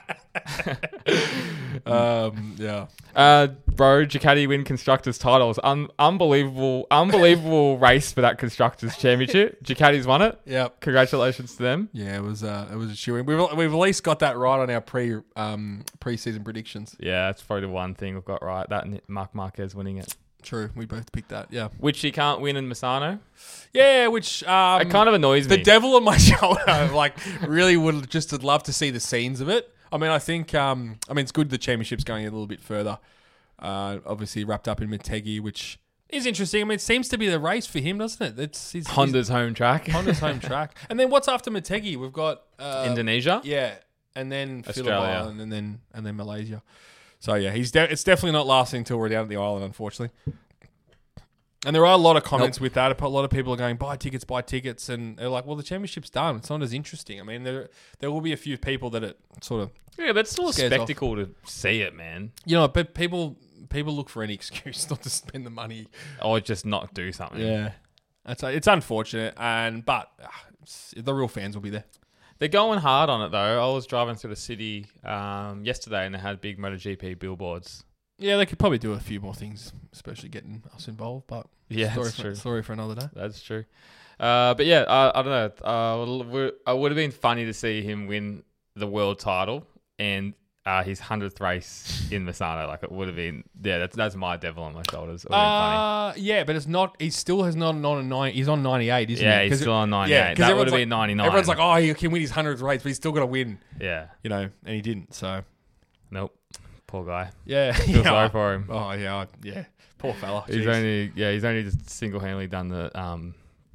Um, yeah. Uh, bro, Ducati win constructors titles. Un- unbelievable, unbelievable race for that constructors championship. Ducati's won it. Yep. Congratulations to them. Yeah, it was uh, it was a shoo-in. We've we've at least got that right on our pre um pre-season predictions. Yeah, that's probably the one thing we've got right. That and Marc Marquez winning it, True, we both picked that. Yeah. which he can't win in Misano. Yeah, which um, It kind of annoys the me. devil on my shoulder. Like, really would just would love to see the scenes of it. I mean, I think um, I mean it's good the championship's going a little bit further. Uh, obviously wrapped up in Motegi, which is interesting. I mean, it seems to be the race for him, doesn't it? It's he's, Honda's home track. he's Honda's home track. And then what's after Motegi? We've got uh, Indonesia. yeah, and then Phillip Australia. Island, and then and then Malaysia. So yeah, he's de- it's definitely not lasting until we're down at the island, unfortunately. And there are a lot of comments with that. A lot of people are going, buy tickets, buy tickets. And they're like, well, the championship's done. It's not as interesting. I mean, there there will be a few people that it sort of, Yeah, that's still a Scares off. spectacle to see it, man. you know, but people people look for any excuse not to spend the money. Or just not do something. Yeah. That's It's unfortunate. and But uh, it's- the real fans will be there. They're going hard on it though. I was driving through the city um, yesterday and they had big MotoGP billboards. Yeah, they could probably do a few more things, especially getting us involved. But Yeah, story that's for, true. Story for another day. That's true. Uh, but yeah, I, I don't know. Uh, w- it would have been funny to see him win the world title and uh, his hundredth race in Misano. Like it would have been. Yeah, that's that's my devil on my shoulders. It would have been funny. Uh, yeah, but it's not. He still has not on a nine. He's on ninety-eight, isn't Yeah, he? he's 'Cause still it- on ninety-eight. Yeah, 'cause That everyone's would have been like- ninety-nine. Everyone's like, oh, he can win his hundredth race, but he's still got to win. Yeah. You know, and he didn't. So Nope. Poor guy. yeah, Feel yeah. sorry for him. Oh yeah, yeah. Poor fella. He's Jeez. only yeah he's only just single handedly done the um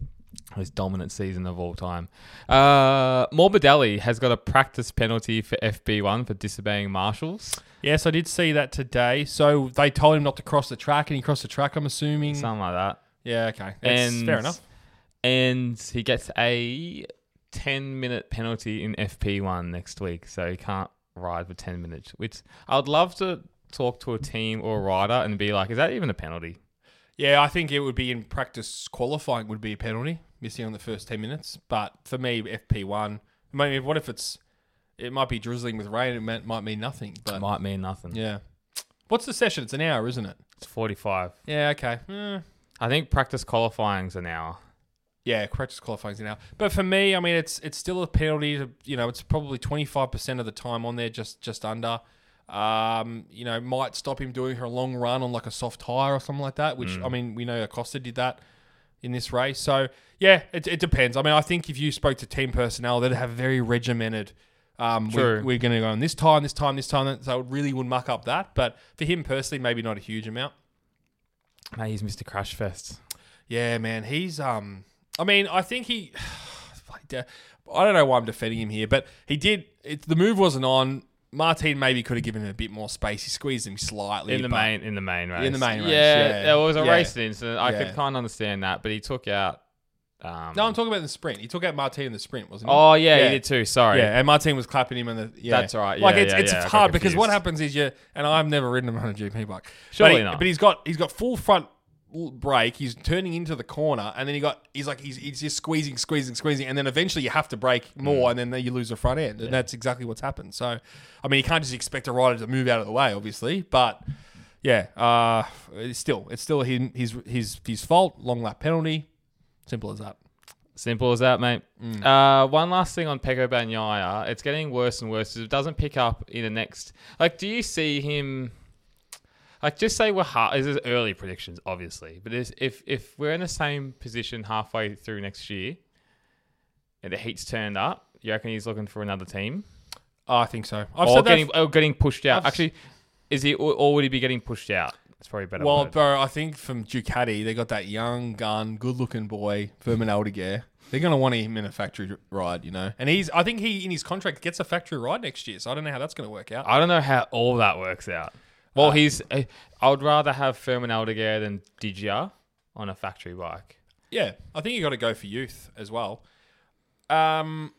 Most dominant season of all time. Uh, Morbidelli has got a practice penalty for F B one for disobeying marshals. Yes, I did see that today. So they told him not to cross the track, and he crossed the track, I'm assuming. Something like that. Yeah, okay. That's And, fair enough. And he gets a ten-minute penalty in F P one next week, so he can't ride for ten minutes, which I would love to talk to a team or a rider and be like, is that even a penalty? Yeah, I think it would be in practice qualifying would be a penalty, missing on the first ten minutes. But for me, F P one, I mean, what if it's, it might be drizzling with rain, it might, might mean nothing. But It might mean nothing. yeah. What's the session? It's an hour, isn't it? It's forty-five. Yeah, okay. Eh. I think practice qualifying's an hour. Yeah, practice qualifying's an hour. But for me, I mean, it's it's still a penalty. To, you know, it's probably twenty-five percent of the time on there, just just under. Um, you know, might stop him doing her long run on like a soft tire or something like that, which, mm. I mean, we know Acosta did that in this race. So, yeah, it, it depends. I mean, I think if you spoke to team personnel, they'd have very regimented, um, True. we're, we're going to go on this time, this time, this time, so it really would muck up that. But for him personally, maybe not a huge amount. Mate, he's Mister Crashfest. Yeah, man, he's, um, I mean, I think he, I don't know why I'm defending him here, but he did, it, the move wasn't on. Martin maybe could have given him a bit more space. He squeezed him slightly. In the main in the main race. In the main race, yeah. yeah. There was a Yeah. race incident. I Yeah. could kind of understand that, but he took out... Um, No, I'm talking about the sprint. He took out Martin in the sprint, wasn't he? Oh, yeah, he did too. Sorry. Yeah, and Martin was clapping him, and the yeah, That's right. Like Yeah, it's yeah, it's yeah, I got hard because what confused. happens is you and I've never ridden him on a G P bike. Surely but he, not. But he's got he's got full front brake. He's turning into the corner, and then he got he's like he's he's just squeezing, squeezing, squeezing, and then eventually you have to brake more, and then you lose the front end, and that's exactly what's happened. So, I mean, you can't just expect a rider to move out of the way, obviously, but yeah, uh, it's still it's still his his his his fault. Long lap penalty, simple as that. Simple as that, mate. Mm. Uh, one last thing on Pecco Bagnaia. It's getting worse and worse. It doesn't pick up in the next... Like, do you see him... Like, just say we're... Ha- this is early predictions, obviously. But is, if if we're in the same position halfway through next year and the heat's turned up, you reckon he's looking for another team? Oh, I think so. I've or, said getting, that. or getting pushed out. I've- Actually, is he... Or, or would he be getting pushed out? That's probably a better Well, word. bro, I think from Ducati, they got that young gun, good-looking boy, Fermin Aldeguer. They're going to want him in a factory ride, you know. And he's, I think he in his contract gets a factory ride next year. So I don't know how that's going to work out. I don't know how all that works out. Well, Uh, he's... I would rather have Fermin Aldeguer than Digia on a factory bike. Yeah, I think you got to go for youth as well. Um,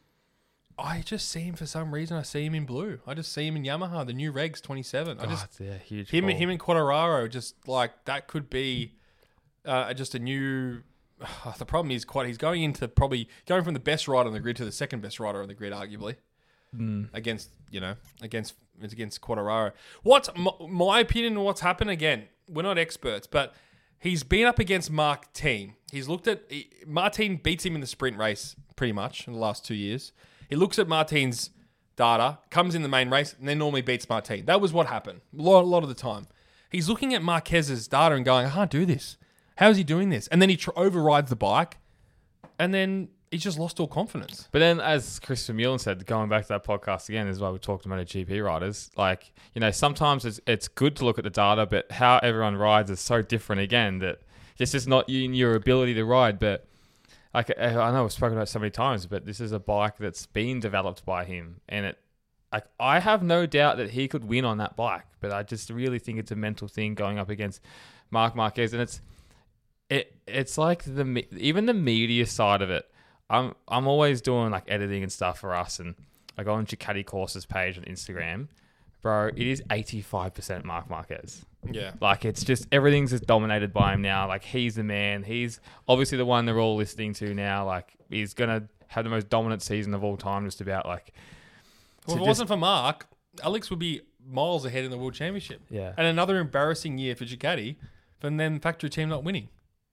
I just see him for some reason. I see him in blue. I just see him in Yamaha, the new Regs twenty-seven. I Oh, just it's a huge him, call. him and Quartararo, just like that could be uh, just a new. The problem is quite. He's going into probably going from the best rider on the grid to the second best rider on the grid, arguably Mm. against you know against it's against Quartararo. What's my, my opinion on what's happened? Again, we're not experts, but he's been up against Martin. He's looked at he, Martin beats him in the sprint race pretty much in the last two years. He looks at Martin's data, comes in the main race, and then normally beats Martin. That was what happened a lot, a lot of the time. He's looking at Marquez's data and going, I can't do this. How is he doing this? And then he tr- overrides the bike, and then he's just lost all confidence. But then, as Chris Vermeulen said, going back to that podcast again, this is why we talked about G P riders. Like, you know, sometimes it's it's good to look at the data, but how everyone rides is so different again that it's just not in your ability to ride. But like, I know we've spoken about it so many times, but this is a bike that's been developed by him, and it. Like, I have no doubt that he could win on that bike, but I just really think it's a mental thing going up against Marc Marquez, and it's it it's like the me- even the media side of it. I'm I'm always doing like editing and stuff for us, and I go on Ducati Courses page on Instagram, bro. It is eighty-five percent Marc Marquez. Yeah. Like, it's just everything's just dominated by him now. Like, he's the man. He's obviously the one they're all listening to now. Like, he's gonna have the most dominant season of all time, just about. Like, Well, if it just- wasn't for Mark, Alex would be miles ahead in the World Championship. Yeah. And another embarrassing year for Ducati, and then factory team not winning.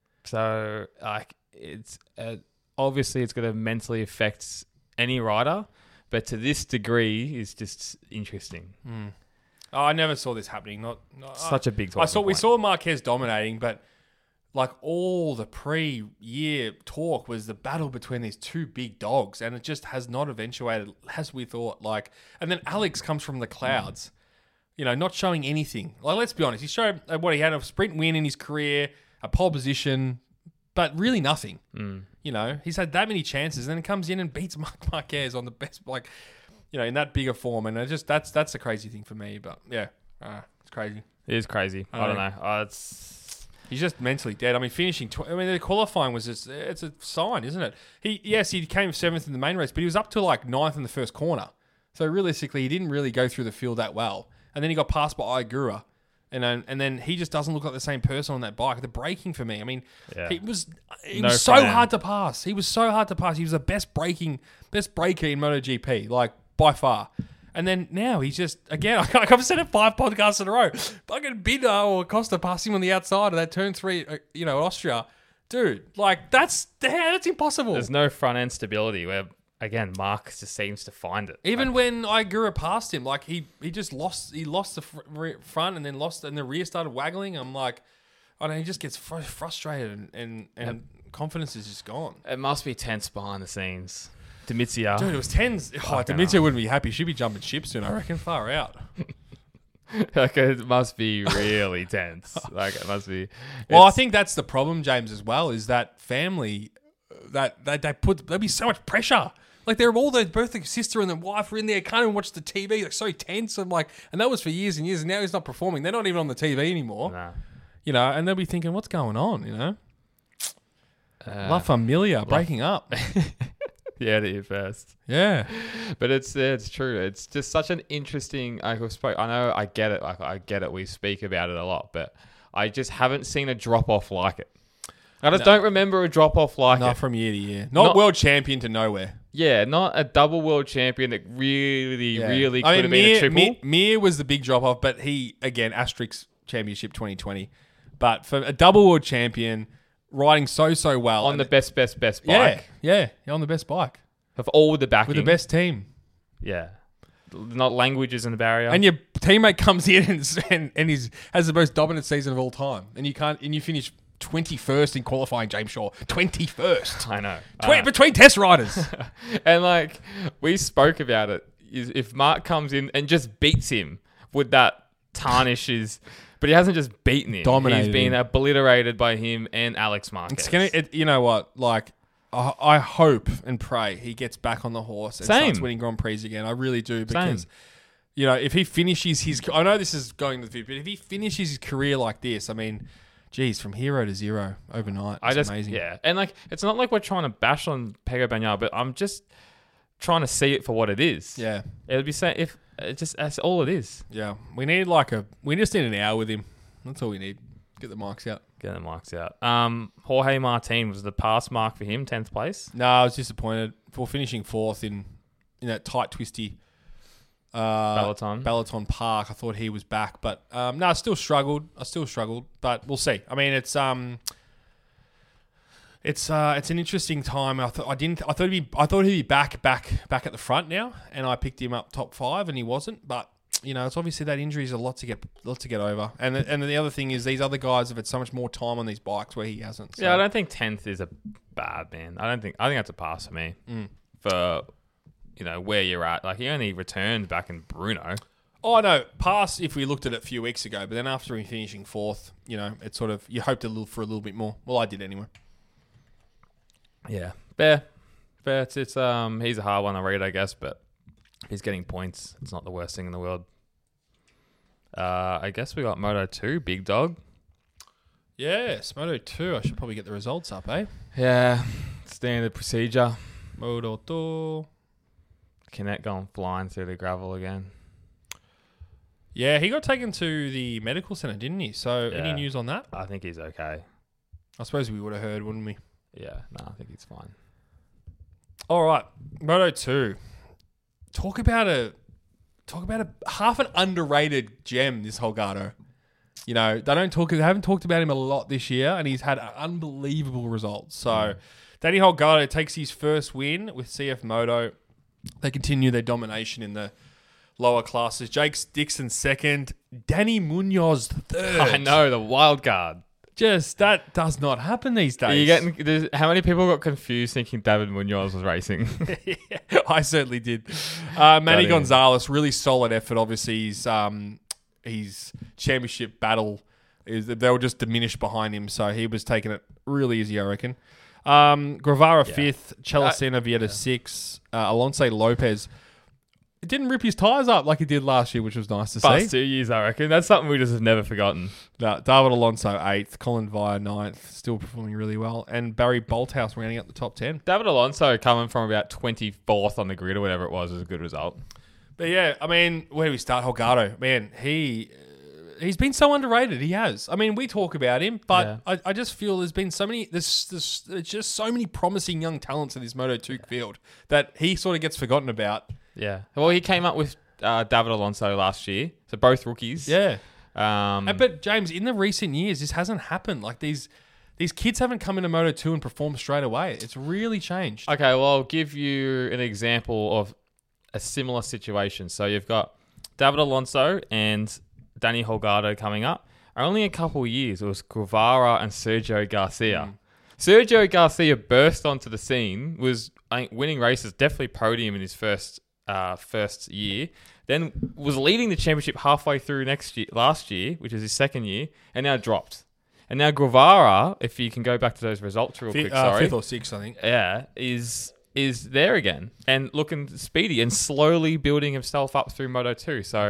So, like, it's uh, obviously it's going to mentally affect any rider, but to this degree is just interesting. Oh, I never saw this happening. Not, not Such I, a big I talking saw we point. saw Marquez dominating, but like all the pre-year talk was the battle between these two big dogs, and it just has not eventuated as we thought. Like, and then Alex comes from the clouds, you know, not showing anything. Like, let's be honest, he showed uh, what he had a sprint win in his career, a pole position, but really nothing. Mm. You know, he's had that many chances, and then he comes in and beats Marc Marquez on the best, like, you know, in that bigger form. And it just that's that's a crazy thing for me. But yeah, uh, it's crazy. It is crazy. I, I don't know. know. Oh, it's He's just mentally dead. I mean, finishing. Tw- I mean, the qualifying was just, it's a sign, isn't it? He yes, he came seventh in the main race, but he was up to like ninth in the first corner. So realistically, he didn't really go through the field that well. And then he got passed by Igura. And then, and then he just doesn't look like the same person on that bike. The braking for me, I mean, Yeah. he was he No was so front end. hard to pass. He was so hard to pass. He was the best braking, best braker in MotoGP, like by far. And then now he's just, again, like I've said it five podcasts in a row, fucking Binder or Costa passing him on the outside of that turn three, uh, you know, Austria. Dude, like that's, yeah, that's impossible. there's no front end stability where again Mark just seems to find it. Even Like, when Igura passed him, like he, he just lost he lost the fr- re- front and then lost and the rear started waggling. I'm like, I don't know, he just gets fr- frustrated and and, and confidence is just gone. it must be tense behind the scenes. Dimitzia. Dude, it was tens. Oh, Fucking Dimitri hell. wouldn't be happy. She'd be jumping ship soon, I reckon. Far out. Like it must be really tense. Like it must be. Well, I it's- think that's the problem, James, as well, is that family that that they put there'd be so much pressure. Like they're all the both the sister and the wife are in there, can't even watch the T V, like so tense. I'm like, and that was for years and years, and now he's not performing. They're not even on the T V anymore. Nah. You know, and they'll be thinking, what's going on, you know? Uh, La Familia breaking up. yeah, to you first. Yeah. But it's it's true. It's just such an interesting. I spoke. I know. I get it. Like I get it. We speak about it a lot, but I just haven't seen a drop off like it. I just No. don't remember a drop off like Not it. from year to year. Not, Not- world champion to nowhere. Yeah, not a double world champion that really, Yeah. really could I mean, have been a Mir, triple. Mir, Mir was the big drop off, but he, again, asterisk championship twenty twenty. But for a double world champion, riding so, so well. on and the best, best, best Yeah. bike Yeah. On the best bike. of all the backing. With the best team. Yeah. Not language isn't a barrier. And your teammate comes in and and, and he's, has the most dominant season of all time. And you can't, and you finish twenty-first in qualifying, James Shaw. twenty-first. I know. Tw- I know. between test riders. And like we spoke about it, is if Mark comes in and just beats him, would that tarnish his? But he hasn't just beaten him. Dominated He's been him. obliterated by him and Alex Marquez. It's gonna, it, you know what? Like, I, I hope and pray he gets back on the horse and Same. starts winning Grand Prix again. I really do because, Same. you know, if he finishes his, I know this is going to the future, but if he finishes his career like this, I mean, geez, from hero to zero overnight, I it's just amazing. yeah, and like it's not like we're trying to bash on Pego Bagnaia, but I'm just trying to see it for what it is. yeah, It would be saying if it just that's all it is. yeah. We need like a, we just need an hour with him. That's all we need. Get the mics out. Get the marks out. Um, Jorge Martin was the pass mark for him, tenth place. No, I was disappointed for finishing fourth in in that tight, twisty uh, Balaton. Balaton Park. I thought he was back, but um, no, I still struggled. I still struggled, but we'll see. I mean, it's um, it's uh, it's an interesting time. I thought I didn't. I thought he'd be. I thought he'd be back, back, back at the front now, and I picked him up top five, and he wasn't. But you know, it's obviously that injury is a lot to get, lot to get over. And and the other thing is these other guys have had so much more time on these bikes where he hasn't. So. Yeah, I don't think tenth is a bad man. I don't think. I think that's a pass for me. Mm. For you know where you're at. Like he only returned back in Bruno. Oh, no, pass if we looked at it a few weeks ago, but then after him finishing fourth, you know, it's sort of, you hoped a little for a little bit more. Well, I did anyway. Yeah, fair, fair. It's, it's um he's a hard one to read, I guess, but he's getting points. It's not the worst thing in the world. Uh, I guess we got Moto two, big dog. Yes, Moto two. I should probably get the results up, eh? Yeah, standard procedure. Moto two. Kinnett going flying through the gravel again. Yeah, he got taken to the medical centre, didn't he? So, any Yeah. news on that? I think he's okay. I suppose we would have heard, wouldn't we? Yeah, no, I think he's fine. All right, Moto two. Talk about a talk about a half an underrated gem. This Holgado. You know, they don't talk. They haven't talked about him a lot this year, and he's had unbelievable results. So, Mm. Danny Holgado takes his first win with C F Moto. They continue their domination in the lower classes. Jake Dixon second. Danny Munoz third. I know the wild card. Just that does not happen these Are days. you getting? there's- How many people got confused thinking David Munoz was racing? Yeah, I certainly did. Uh, Manny Got him. Gonzalez, really solid effort. Obviously, his um, his championship battle Is that they were just diminished behind him, so he was taking it really easy, I reckon. Um, Guevara Yeah. fifth, Chelasina Vieta yeah. sixth, uh, Alonso Lopez. It didn't rip his tyres up like he did last year, which was nice to Past see. two years, I reckon. That's something we just have never forgotten. No, David Alonso eighth, Colin Via ninth, still performing really well, and Barry Bolthouse rounding up the top ten. David Alonso coming from about twenty-fourth on the grid or whatever it was was a good result. But yeah, I mean, where do we start? Holgado, man, he uh, he's been so underrated. He has. I mean, we talk about him, but Yeah. I, I just feel there's been so many. There's, there's there's just so many promising young talents in this Moto two field that he sort of gets forgotten about. Yeah. Well, he came up with uh, David Alonso last year, so both rookies. Yeah. Um, Uh, But James, in the recent years, this hasn't happened. Like these these kids haven't come into Moto two and performed straight away. It's really changed. Okay, well, I'll give you an example of a similar situation. So you've got David Alonso and Danny Holgado coming up. Only a couple of years, it was Guevara and Sergio Garcia. Mm. Sergio Garcia burst onto the scene, was I think, winning races, definitely podium in his first uh, first year. Then was leading the championship halfway through next year, last year, which is his second year, and now dropped. And now Guevara, if you can go back to those results real Fifth, quick, uh, sorry. fifth or sixth, I think. Yeah, is is there again and looking speedy and slowly building himself up through Moto two. So,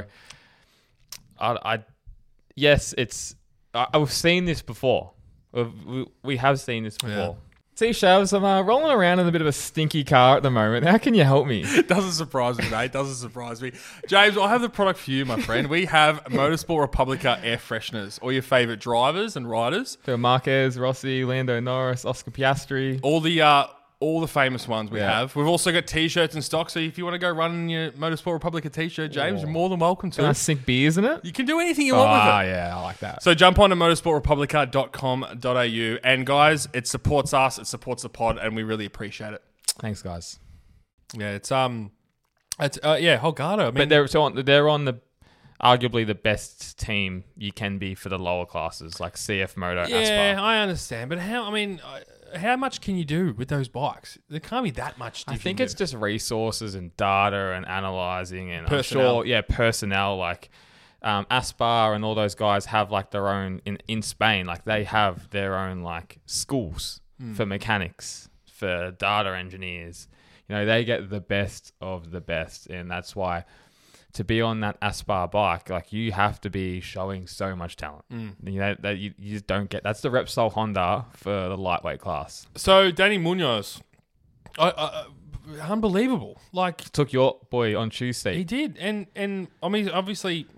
I, I yes, it's I, I've seen this before. We've, we, we have seen this before. Yeah. See, Shavs, I'm uh, rolling around in a bit of a stinky car at the moment. How can you help me? It doesn't surprise me, mate. Doesn't surprise me. James, I have the product for you, my friend. We have Motorsport Republica air fresheners. All your favourite drivers and riders. So Marquez, Rossi, Lando Norris, Oscar Piastri. All the uh, all the famous ones we Yeah. have. We've also got T-shirts in stock, so if you want to go run in your Motorsport Republica T-shirt, James, you're more than welcome to. Can I sink beers in it? You can do anything you want with it. Ah, yeah, I like that. So jump on to motorsport republica dot com dot a u. And guys, it supports us, it supports the pod, and we really appreciate it. Thanks, guys. Yeah, it's um it's uh, yeah, Holgado. I mean, But they're so on, they're on the arguably the best team you can be for the lower classes, like C F Moto, yeah, Aspar. I understand, but how I mean uh, how much can you do with those bikes? There can't be that much. I you think can it's do. just resources and data and analyzing and Personnel. I'm sure, yeah, personnel like um, Aspar and all those guys have like their own in, in Spain, like they have their own like schools Hmm. for mechanics, for data engineers. You know, they get the best of the best, and that's why to be on that Aspar bike, like you have to be showing so much talent. Hmm. You know that you, you just don't get. That's the Repsol Honda for the lightweight class. So Danny Munoz, I, I, unbelievable. Like Took your boy on Tuesday. he did, and and I mean obviously,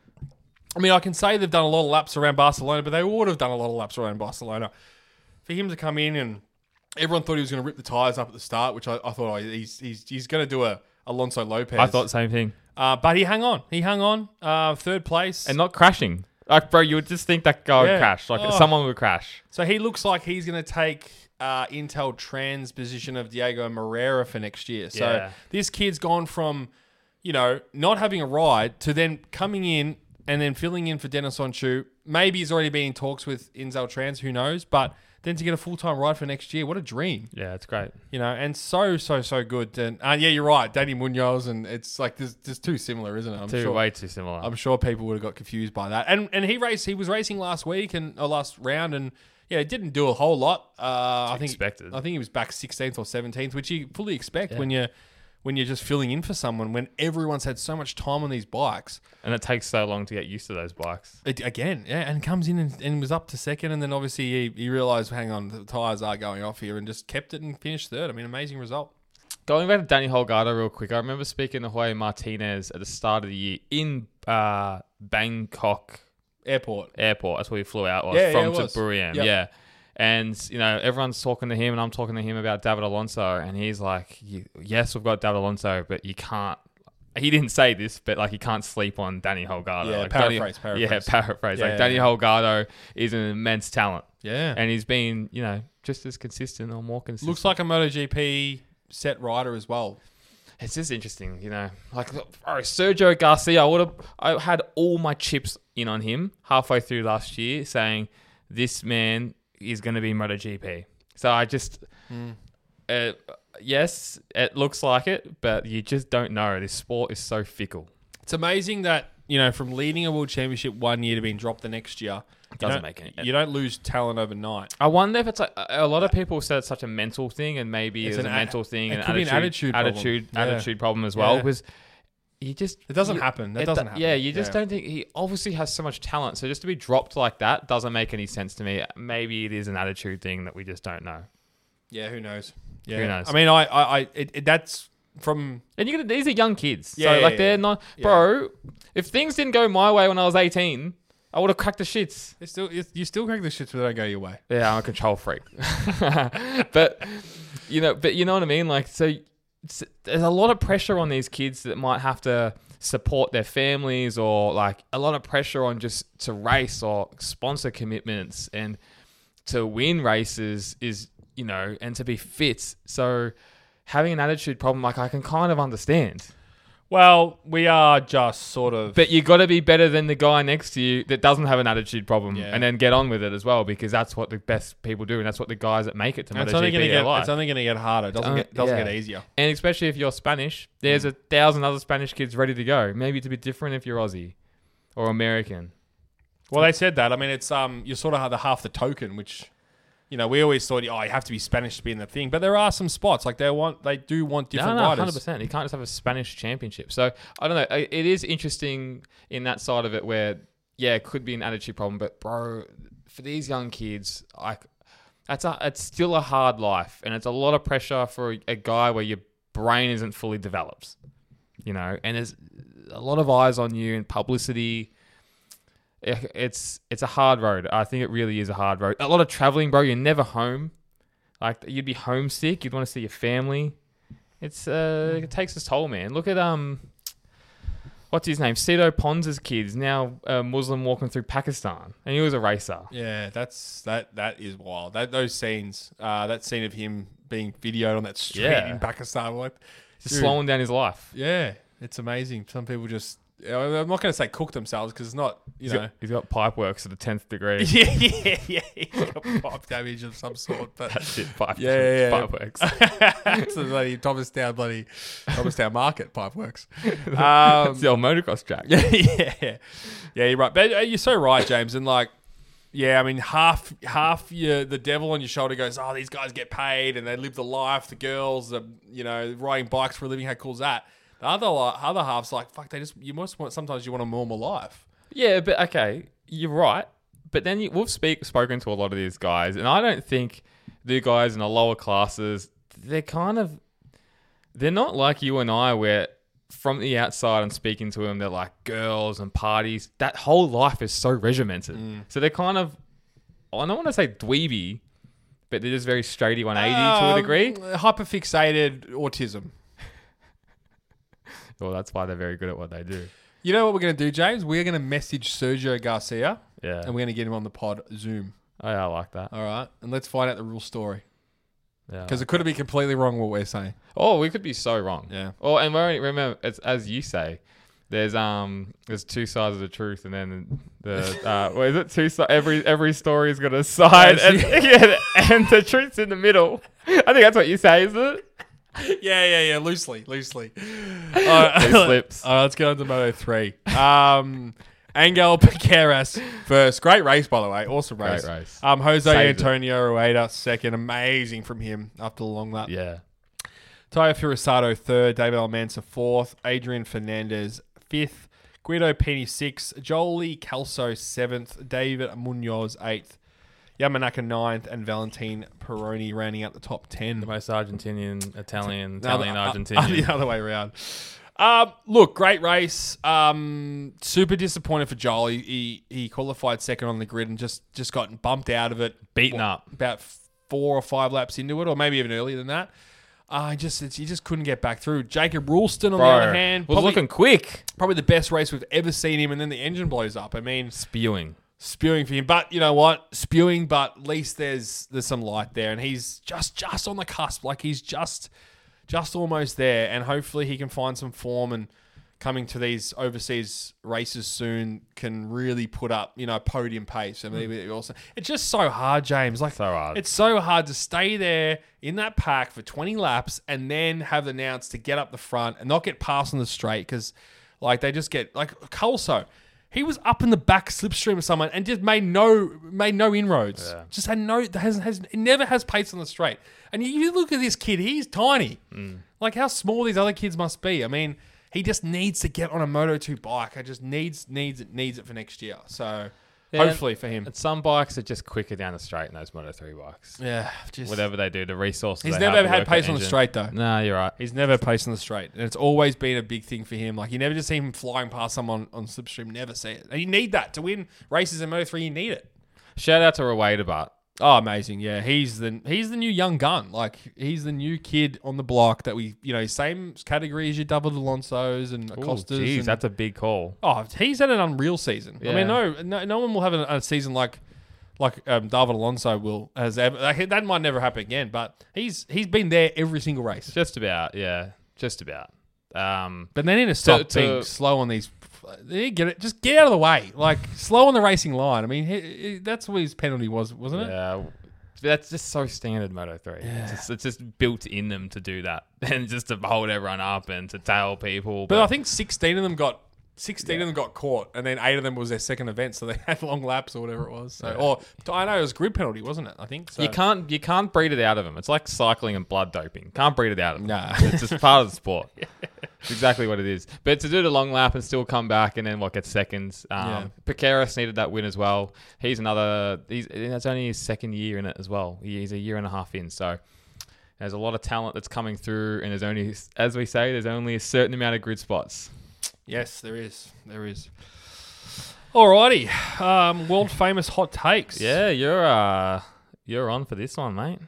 I mean I can say they've done a lot of laps around Barcelona, but they would have done a lot of laps around Barcelona. For him to come in and everyone thought he was going to rip the tyres up at the start, which I, I thought oh, he's he's he's going to do a Alonso Lopez. I thought the same thing. uh, but he hung on. He hung on. Uh, third place, And not crashing. Like, bro, you would just think that guy Yeah. would crash. Like, Oh. someone would crash. so he looks like he's going to take uh, Intel Trans position of Diego Moreira for next year. So Yeah. this kid's gone from, you know, not having a ride to then coming in and then filling in for Dennis Onchu. Maybe he's already been in talks with Intel Trans, who knows? But then to get a full-time ride for next year, what a dream. Yeah, it's great. You know, and so, so, so good. And uh, yeah, you're right. Danny Munoz, and it's like, there's, there's too similar, isn't it? I'm Too, sure. way too similar. I'm sure people would have got confused by that. And and he raced. He was racing last week and or last round, and yeah, it didn't do a whole lot. Uh, I think Expected. I think he was back sixteenth or seventeenth, which you fully expect Yeah. when you're when you're just filling in for someone when everyone's had so much time on these bikes. and it takes so long to get used to those bikes. It, again, yeah, and comes in and, and was up to second, and then obviously he, he realised, hang on, the tyres are going off here, and just kept it and finished third. I mean, amazing result. Going back to Danny Holgado real quick, I remember speaking to Jorge Martinez at the start of the year in uh, Bangkok Airport. Airport. That's where we flew out was, Yeah, yeah, from it was. to Buriram. Yep. Yeah. And, you know, everyone's talking to him and I'm talking to him about David Alonso. And he's like, yes, we've got David Alonso, but you can't. He didn't say this, but like, you can't sleep on Danny Holgado. Yeah, like, paraphrase, Danny, paraphrase. Yeah, paraphrase. Yeah, like, yeah, Danny yeah. Holgado is an immense talent. Yeah. And he's been, you know, just as consistent or more consistent. Looks like a MotoGP set rider as well. It's just interesting, you know. Like, look, bro, Sergio Garcia, I would have, I had all my chips in on him halfway through last year, saying this man is going to be MotoGP. So I just, Mm. uh, yes, it looks like it, but you just don't know. This sport is so fickle. It's amazing that, you know, from leading a world championship one year to being dropped the next year, You Doesn't don't- make any. You don't lose talent overnight. I wonder if it's like a lot of people said it's such a mental thing, and maybe It's it's, an a a- mental thing, it and could be an attitude problem. attitude, Yeah. attitude problem as well. Yeah. Because you just It doesn't you- happen. That it doesn't do- happen. Yeah, you just Yeah. don't think he obviously has so much talent. So just to be dropped like that doesn't make any sense to me. Maybe it is an attitude thing that we just don't know. Yeah, who knows? Yeah, Who knows? I mean, I, I, I it, it, that's from. And you these are young kids. Yeah, so yeah, like yeah. they're not, bro. If things didn't go my way when I was eighteen, I would have cracked the shits. It's still, it's, you still crack the shits, but they don't go your way. Yeah, I'm a control freak. but you know, but you know what I mean. Like, so it's, there's a lot of pressure on these kids that might have to support their families, or like a lot of pressure on just to race or sponsor commitments and to win races is, you know, and to be fit. So having an attitude problem, like I can kind of understand. Well, we are just sort of. But you got to be better than the guy next to you that doesn't have an attitude problem, Yeah. and then get on with it as well, because that's what the best people do, and that's what the guys that make it to it's only MotoGP going to are get. like. It's only going to get harder. It doesn't Uh, get. Doesn't yeah. get easier. And especially if you're Spanish, there's a thousand other Spanish kids ready to go. Maybe it's a bit different if you're Aussie or American. Well, they said that. I mean, it's um, you sort of have the half the token, which, you know, we always thought, oh, you have to be Spanish to be in the thing. But there are some spots like they want, they do want different no, no, riders. one hundred percent. You can't just have a Spanish championship. So, I don't know. I- It is interesting in that side of it where, yeah, it could be an attitude problem. But, bro, for these young kids, like, that's a, it's still a hard life. And it's a lot of pressure for a, a guy where your brain isn't fully developed, you know. And there's a lot of eyes on you and publicity. It- It's it's a hard road. I think it really is a hard road. A lot of traveling, bro. You're never home. Like, you'd be homesick. You'd want to see your family. It's uh, it takes its toll, man. Look at um, what's his name? Cito Pons' kid's now a Muslim walking through Pakistan, and he was a racer. Yeah, that's that. That is wild. That those scenes, uh, that scene of him being videoed on that street Yeah. in Pakistan, like, Just dude, slowing down his life. Yeah, it's amazing. Some people just. I'm not going to say cook themselves because it's not. You He's know. got, he's got pipe works to the tenth degree. yeah, yeah, yeah. He's got pipe damage of some sort, but That's it. Pipe, Yeah, yeah, yeah. pipe works. it's the bloody Thomastown bloody Thomastown Market pipe works. Um, It's the old motocross track. yeah, yeah, yeah. You're right, but uh, you're so right, James. And like, yeah, I mean, half half your the devil on your shoulder goes, oh, these guys get paid and they live the life. The girls, are, you know, riding bikes for a living. How cool is that? The other li- other half's like, fuck. They just you must want sometimes you want a normal life. Yeah, but okay, you're right. But then you, we've speak, spoken to a lot of these guys, and I don't think the guys in the lower classes, they're kind of, they're not like you and I where from the outside and speaking to them, they're like girls and parties. That whole life is so regimented. Mm. So they're kind of, I don't want to say dweeby, but they're just very straighty one eighty to Um, a degree. Hyperfixated autism. Well, that's why they're very good at what they do. You know what we're going to do, James? We're going to message Sergio Garcia Yeah. and we're going to get him on the pod Zoom. Oh, yeah, I like that. All right. And let's find out the real story. Yeah. Because it could have been completely wrong what we're saying. Oh, we could be so wrong. Yeah. Oh, and we only, remember, it's as you say, there's um, there's two sides of the truth, and then the uh, what is it? Two si- every every story's got a side, and, yeah, and the truth's in the middle. I think that's what you say, isn't it? Yeah, yeah, yeah. Loosely, loosely. All right. Loose lips. All right, let's get on to Moto three. Um, Angel Piqueras first. Great race, by the way. Awesome race. Great race. Um, Jose Saved it. Antonio Rueda second. Amazing from him after the long lap. Yeah. Tayo Furusado third. David Almanza fourth. Adrian Fernandez fifth. Guido Pini sixth. Jolie Calso seventh. David Munoz eighth. Yamanaka ninth. And Valentin Peroni rounding out the top ten. The most Argentinian, Italian, No, Italian, uh, uh, Argentinian. the other way around. Um, look, great race. Um, super disappointed for Joel. He, he he qualified second on the grid and just just got bumped out of it. Beaten what, up. about four or five laps into it, or maybe even earlier than that. I uh, just it's, he just couldn't get back through. Jacob Ralston on Bro, the other hand, was probably, looking quick. probably the best race we've ever seen him, and then the engine blows up. I mean, Spewing. spewing for him. But you know what? Spewing, but at least there's there's some light there, and he's just just on the cusp. Like he's just just almost there, and hopefully he can find some form and coming to these overseas races soon can really put up, you know, podium pace. I mean, it also it's just so hard, James. Like So hard. It's so hard to stay there in that pack for twenty laps and then have the announce to get up the front and not get past on the straight because, like, they just get like Colso. He was up in the back slipstream of someone and just made no made no inroads. Yeah. Just had no has has he never has pace on the straight. And you, you look at this kid, he's tiny. Mm. Like how small these other kids must be. I mean, he just needs to get on a Moto two bike. I just needs needs it needs it for next year. So Yeah, hopefully for him. And some bikes are just quicker down the straight in those Moto three bikes. Yeah, just Whatever they do, the resources. He's they never have ever to had work pace on the engine. straight though. No, you're right. He's never paced on the straight, and it's always been a big thing for him. Like you never just see him flying past someone on slipstream. Never see it, and you need that to win races in Moto three. You need it. Shout out to Rawaidabat. Oh, amazing! Yeah, he's the he's the new young gun. Like he's the new kid on the block that we, you know, same category as your David Alonso's and Acosta's. Jeez, and- that's a big call. Oh, he's had an unreal season. I Yeah. mean, no, no, no one will have a, a season like like um, David Alonso will has ever. Like, that might never happen again. But he's he's been there every single race. Just about, yeah, just about. Um, But they need to stop to- being slow on these. They need to get it. Just get out of the way. Like slow on the racing line. I mean, he, he, that's what his penalty was, wasn't it? yeah, that's just so standard Moto three. It's, just, it's just built in them to do that and just to hold everyone up and to tail people. But I think sixteen of them got sixteen of them got caught, and then eight of them was their second event, so they had long laps or whatever it was. So, or I know it was grid penalty, wasn't it? I think so. You can't you can't breed it out of them. It's like cycling and blood doping. Can't breed it out of them. Nah. It's just part of the sport. It's exactly what it is. But to do the long lap and still come back and then what gets seconds. Um, Yeah. Piqueras needed that win as well. He's another. He's that's only his second year in it as well. He- He's a year and a half in. So there's a lot of talent that's coming through, and there's only, as we say, there's only a certain amount of grid spots. Yes, there is. There is. Alrighty. Um, world famous hot takes. Yeah, you're uh you're on for this one, mate.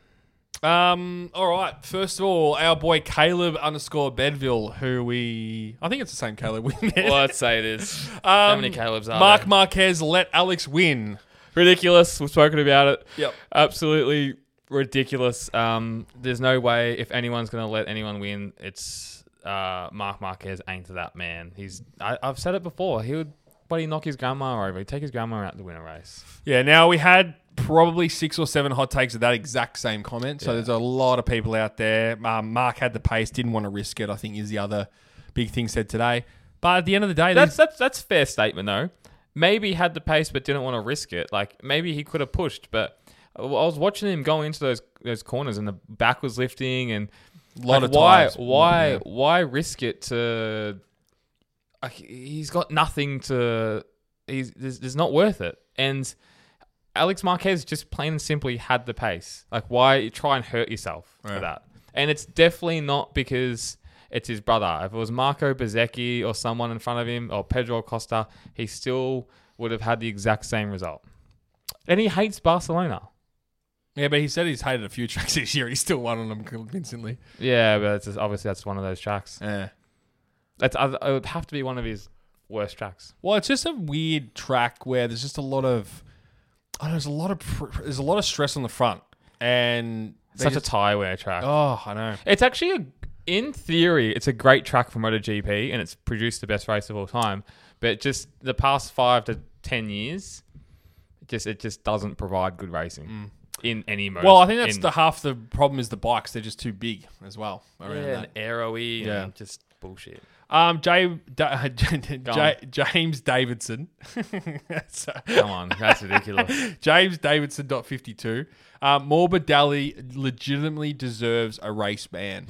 Um. All right. First of all, our boy Caleb underscore Bedville, who we I think it's the same Caleb we met. Well, let's say it is. Um, How many Calebs are Mark there? Marquez let Alex win. Ridiculous. We've spoken about it. Yep. Absolutely ridiculous. Um, there's no way if anyone's going to let anyone win, it's uh, Mark Marquez ain't that man. He's. I, I've said it before. He would, but he knock his grandma over. He'd take his grandma out to win a race. Yeah. Now we had probably six or seven hot takes of that exact same comment. So Yeah. there's a lot of people out there. Um, Mark had the pace, didn't want to risk it. I think is the other big thing said today. But at the end of the day, That's there's- that's that's a fair statement though. Maybe he had the pace but didn't want to risk it. Like maybe he could have pushed, but I was watching him going into those those corners and the back was lifting and a lot like, of why tires. why Yeah. why risk it to like, he's got nothing to he's it's, it's not worth it. And Alex Marquez just plain and simply had the pace. Like why try and hurt yourself Yeah. for that? And it's definitely not because it's his brother. If it was Marco Bezzecchi or someone in front of him or Pedro Acosta, he still would have had the exact same result. And he hates Barcelona. Yeah, but he said he's hated a few tracks this year. He still won on them convincingly. Yeah, but it's just, obviously that's one of those tracks. Yeah. That's, it would have to be one of his worst tracks. Well, it's just a weird track where there's just a lot of, oh, there's a lot of pr- there's a lot of stress on the front, and they Such just- a tie wear track. Oh, I know. It's actually, a, in theory, it's a great track for MotoGP, and it's produced the best race of all time. But just the past five to ten years, it just it just doesn't provide good racing in any mode. Well, I think that's in, the half the problem is the bikes. They're just too big as well. Around yeah, that. and aero-y Yeah. and just bullshit. Um, Jay, da, Go Jay, James Davidson. So- Come on, that's ridiculous. James Davidson dot fifty two. Um, Morbidelli legitimately deserves a race ban.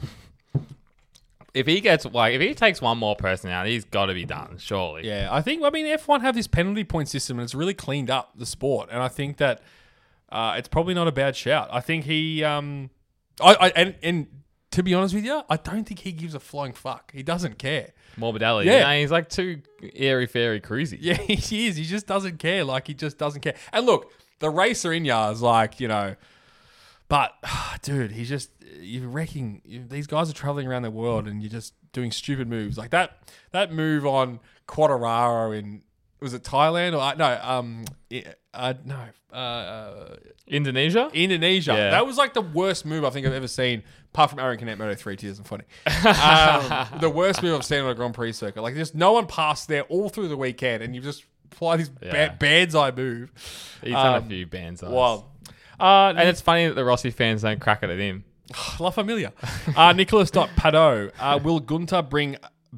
If he gets like, if he takes one more person out, he's got to be done. Surely. Yeah, I think. I mean, F one have this penalty point system, and it's really cleaned up the sport. And I think that uh, it's probably not a bad shout. I think he, um, I, I and, and to be honest with you, I don't think he gives a flying fuck. He doesn't care. Morbidelli. Yeah. Yeah, he's like too airy fairy cruisy. Yeah, he is. He just doesn't care. Like he just doesn't care. And look, the racer in ya is like, you know, but dude, he's just you're wrecking. You, these guys are traveling around the world, and you're just doing stupid moves like that. That move on Quattararo in was it Thailand or uh, no? Um, uh, no, uh, uh, Indonesia. Indonesia. Yeah. That was like the worst move I think I've ever seen, apart from Aaron Canet Moto three twenty twenty. um, the worst move I've seen on a Grand Prix circuit. Like, just no one passed there all through the weekend, and you just apply this Yeah. ba- band's eye move. He's done Um, a few bands. Wild. Uh, And it's funny that the Rossi fans don't crack it at him. La Familia. Uh, Nicholas Padot. Uh, will Gunter bring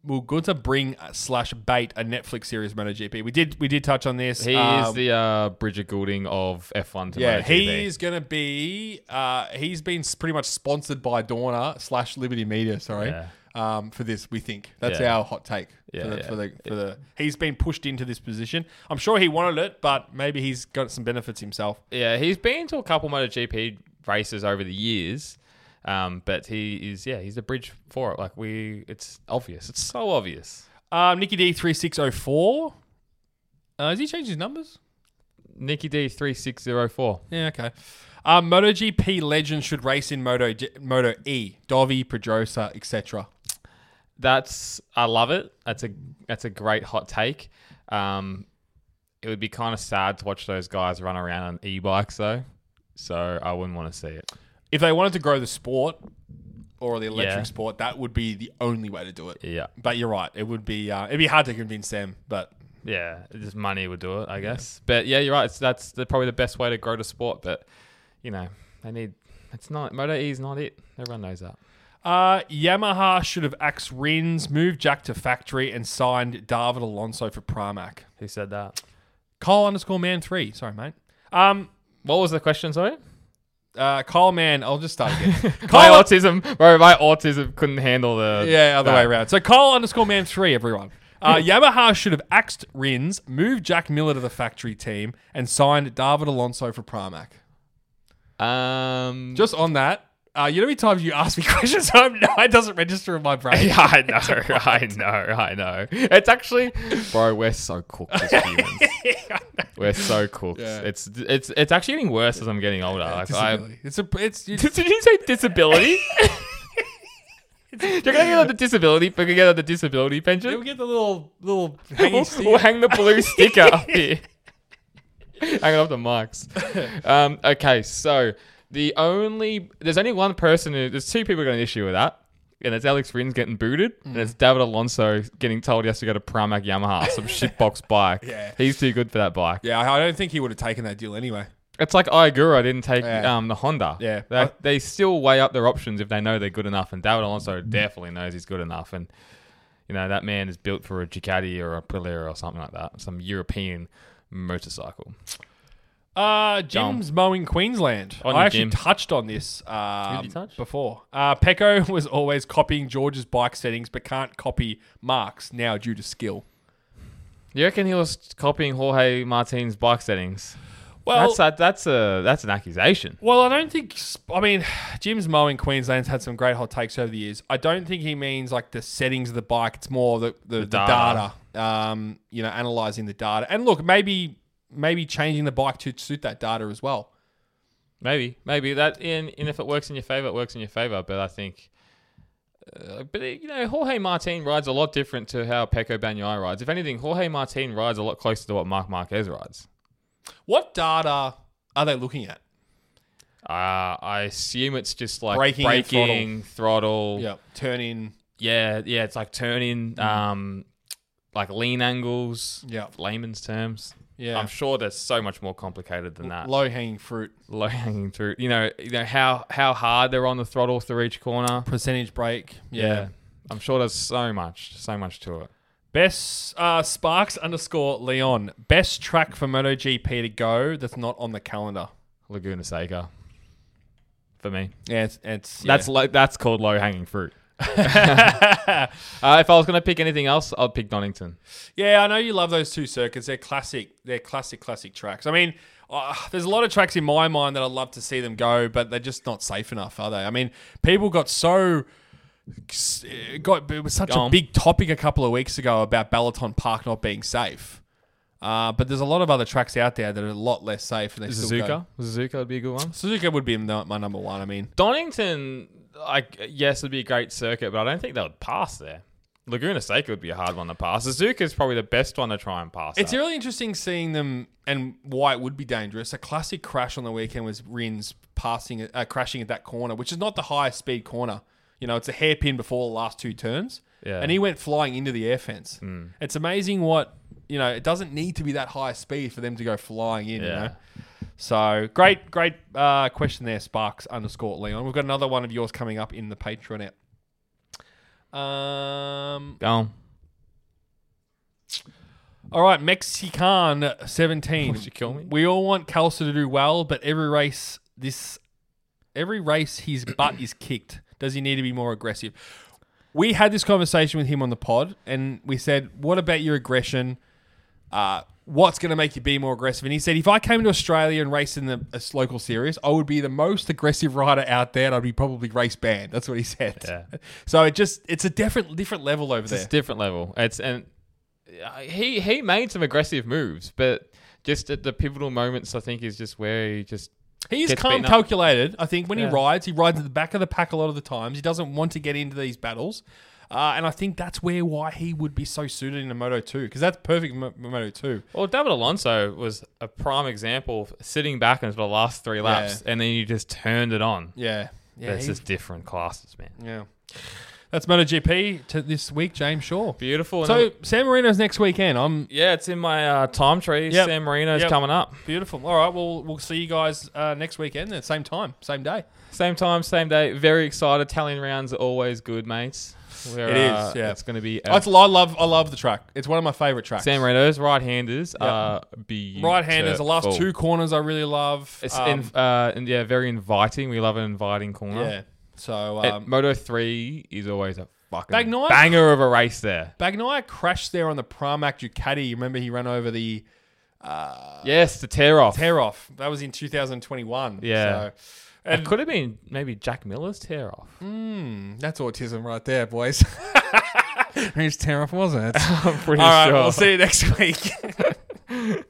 will Gunter bring slash bait a Netflix series MotoGP? We did we did touch on this. He um, is the uh, Bridget Goulding of F one to yeah. MotoGP. He's gonna be. Uh, he's been s- pretty much sponsored by Dorna slash Liberty Media. Sorry. Yeah. Um, for this, we think that's Yeah. our hot take. Yeah, for the, yeah. for the for the he's been pushed into this position. I'm sure he wanted it, but maybe he's got some benefits himself. Yeah, he's been to a couple MotoGP races over the years, um, but he is yeah he's a bridge for it. Like we, it's obvious. It's so obvious. Um, Nicky D three six zero four. Uh, has he changed his numbers? Nicky D three six zero four. Yeah, okay. Um, MotoGP legends should race in Moto G- Moto E. Dovi, Pedrosa, et cetera. That's I love it. That's a that's a great hot take. Um, it would be kind of sad to watch those guys run around on e-bikes though, so I wouldn't want to see it. If they wanted to grow the sport or the electric Yeah. sport, that would be the only way to do it. Yeah, But you're right. It would be. Uh, it'd be hard to convince them. But yeah, just money would do it, I guess. But yeah, you're right. It's, that's the, probably the best way to grow the sport. But you know, they need. It's not Moto E is not it. Everyone knows that. uh, Yamaha should have axed Rins, moved Jack to factory, and signed David Alonso for Pramac. Who said that? Kyle underscore man three. Sorry, mate. Um, What was the question? Sorry. uh, Kyle man. I'll just start again. My Kyle, autism, bro. My autism couldn't handle the. yeah, other that. way around. So Kyle underscore man three. Everyone. Uh, Yamaha should have axed Rins, moved Jack Miller to the factory team, and signed David Alonso for Pramac. Um. Just on that, uh, you know how many times you ask me questions, I'm, no, it doesn't register in my brain. Yeah, I know, I know, I know. It's actually, bro, we're so cooked as humans. We're so cooked. Yeah. It's it's it's actually getting worse as I'm getting older. Like, I, Disability. It's a, it's, it's did you say disability? You're gonna get on the disability, but you get on the disability pension. You'll get the little little We'll, hangy stick. we'll hang the blue sticker up here. Hang it off the mics. Um, okay, so the only there's only one person who there's two people got an issue with that, and it's Alex Rins getting booted, and it's David Alonso getting told he has to go to Pramac Yamaha, some shitbox bike. Yeah. He's too good for that bike. Yeah, I I don't think he would have taken that deal anyway. It's like Iagura didn't take Yeah. um, the Honda. Yeah. They, I- they still weigh up their options if they know they're good enough, and David Alonso definitely knows he's good enough, and you know that man is built for a Ducati or a Aprilia or something like that, some European motorcycle. Uh, Jim's mowing Queensland. On I your actually Jim. touched on this um, Who did you touch? before. Uh, Pecco was always copying George's bike settings, but can't copy Mark's now due to skill. You reckon he was copying Jorge Martin's bike settings? Well, that's that, that's a that's an accusation. Well, I don't think. I mean, Jim's mowing Queensland's had some great hot takes over the years. I don't think he means like the settings of the bike. It's more the the, the, data. data. Um, you know, analyzing the data. And look, maybe maybe changing the bike to suit that data as well. Maybe, maybe that in and if it works in your favor, it works in your favor. But I think, uh, but you know, Jorge Martin rides a lot different to how Pecco Bagnaia rides. If anything, Jorge Martin rides a lot closer to what Marc Marquez rides. What data are they looking at? Uh, I assume it's just like Braking and braking, throttle. Yeah, turn in. Yeah, yeah. It's like turning, um, like lean angles. Yeah. Layman's terms. Yeah, I'm sure there's so much more complicated than that. low hanging fruit, Low hanging through. You know, you know how how hard they're on the throttle through each corner. percentage break. Yeah. I'm sure there's so much, so much to it. Best uh, Sparks underscore Leon. Best track for MotoGP to go that's not on the calendar. Laguna Seca. For me, Yeah, it's, it's that's yeah. lo- that's called low hanging fruit. uh, if I was gonna pick anything else, I'd pick Donington. Yeah, I know you love those two circuits. They're classic. They're classic, classic tracks. I mean, uh, there's a lot of tracks in my mind that I'd love to see them go, but they're just not safe enough, are they? I mean, people got so got it was such Go a on. big topic a couple of weeks ago about Balaton Park not being safe. Uh, but there's a lot of other tracks out there that are a lot less safe. And they still go. Suzuka, Suzuka would be a good one. Suzuka would be my my number one. I mean, Donington, like yes, it'd be a great circuit, but I don't think they would pass there. Laguna Seca would be a hard one to pass. Suzuka is probably the best one to try and pass. it's at. really interesting seeing them and why it would be dangerous. A classic crash on the weekend was Rins passing, uh, crashing at that corner, which is not the highest speed corner. You know, it's a hairpin before the last two turns. Yeah. And he went flying into the air fence. Mm. It's amazing what, you know, it doesn't need to be that high speed for them to go flying in, you Yeah. know. So, great, great uh, question there, Sparks underscore Leon. We've got another one of yours coming up in the Patreon app. Um, Um, Go on. all right, Mexican seventeen. Would you kill me? We all want Kelso to do well, but every race this every race his butt is kicked. Does he need to be more aggressive? We had this conversation with him on the pod, and we said, what about your aggression? Uh, what's going to make you be more aggressive? And he said, if I came to Australia and raced in the a local series, I would be the most aggressive rider out there, and I'd be probably race banned. That's what he said. Yeah. So it just it's a different different level over It's there. a different level. It's and uh, he he made some aggressive moves, but just at the pivotal moments, I think is just where he just He is gets calm, beaten up. calculated. I think when Yeah. he rides, he rides at the back of the pack a lot of the times. He doesn't want to get into these battles. Uh, and I think that's where why he would be so suited in a Moto two, because that's perfect Mo- Moto two. Well, David Alonso was a prime example of sitting back into the last three laps, Yeah. and then you just turned it on. Yeah. Yeah. it's he- just different classes, man. yeah. That's MotoGP to this week, James Shaw. Beautiful. So San Marino's next weekend. I'm yeah, it's in my uh, time tree. Yep. San Marino's Yep. coming up. beautiful. All right, well, we'll see you guys uh, next weekend at the same time, same day. Same time, same day. Very excited. Italian rounds are always good, mates. We're, It is, uh, yeah. It's going to be I love I love the track. It's one of my favorite tracks. San Marino's right-handers are beautiful. Right-handers. The last two corners I really love. It's Um, in, uh, and yeah, very inviting. We love an inviting corner. yeah. So At um, Moto three is always a fucking Bagnaia? banger of a race there. Bagnaia crashed there on the Pramac Ducati. You remember he ran over the Yes, the tear off. tear off. That was in two thousand twenty-one. Yeah. So, It and could have been maybe Jack Miller's tear off. mm, that's autism right there, boys. Whose tear off was it? I'm pretty All right, sure. we'll see you next week.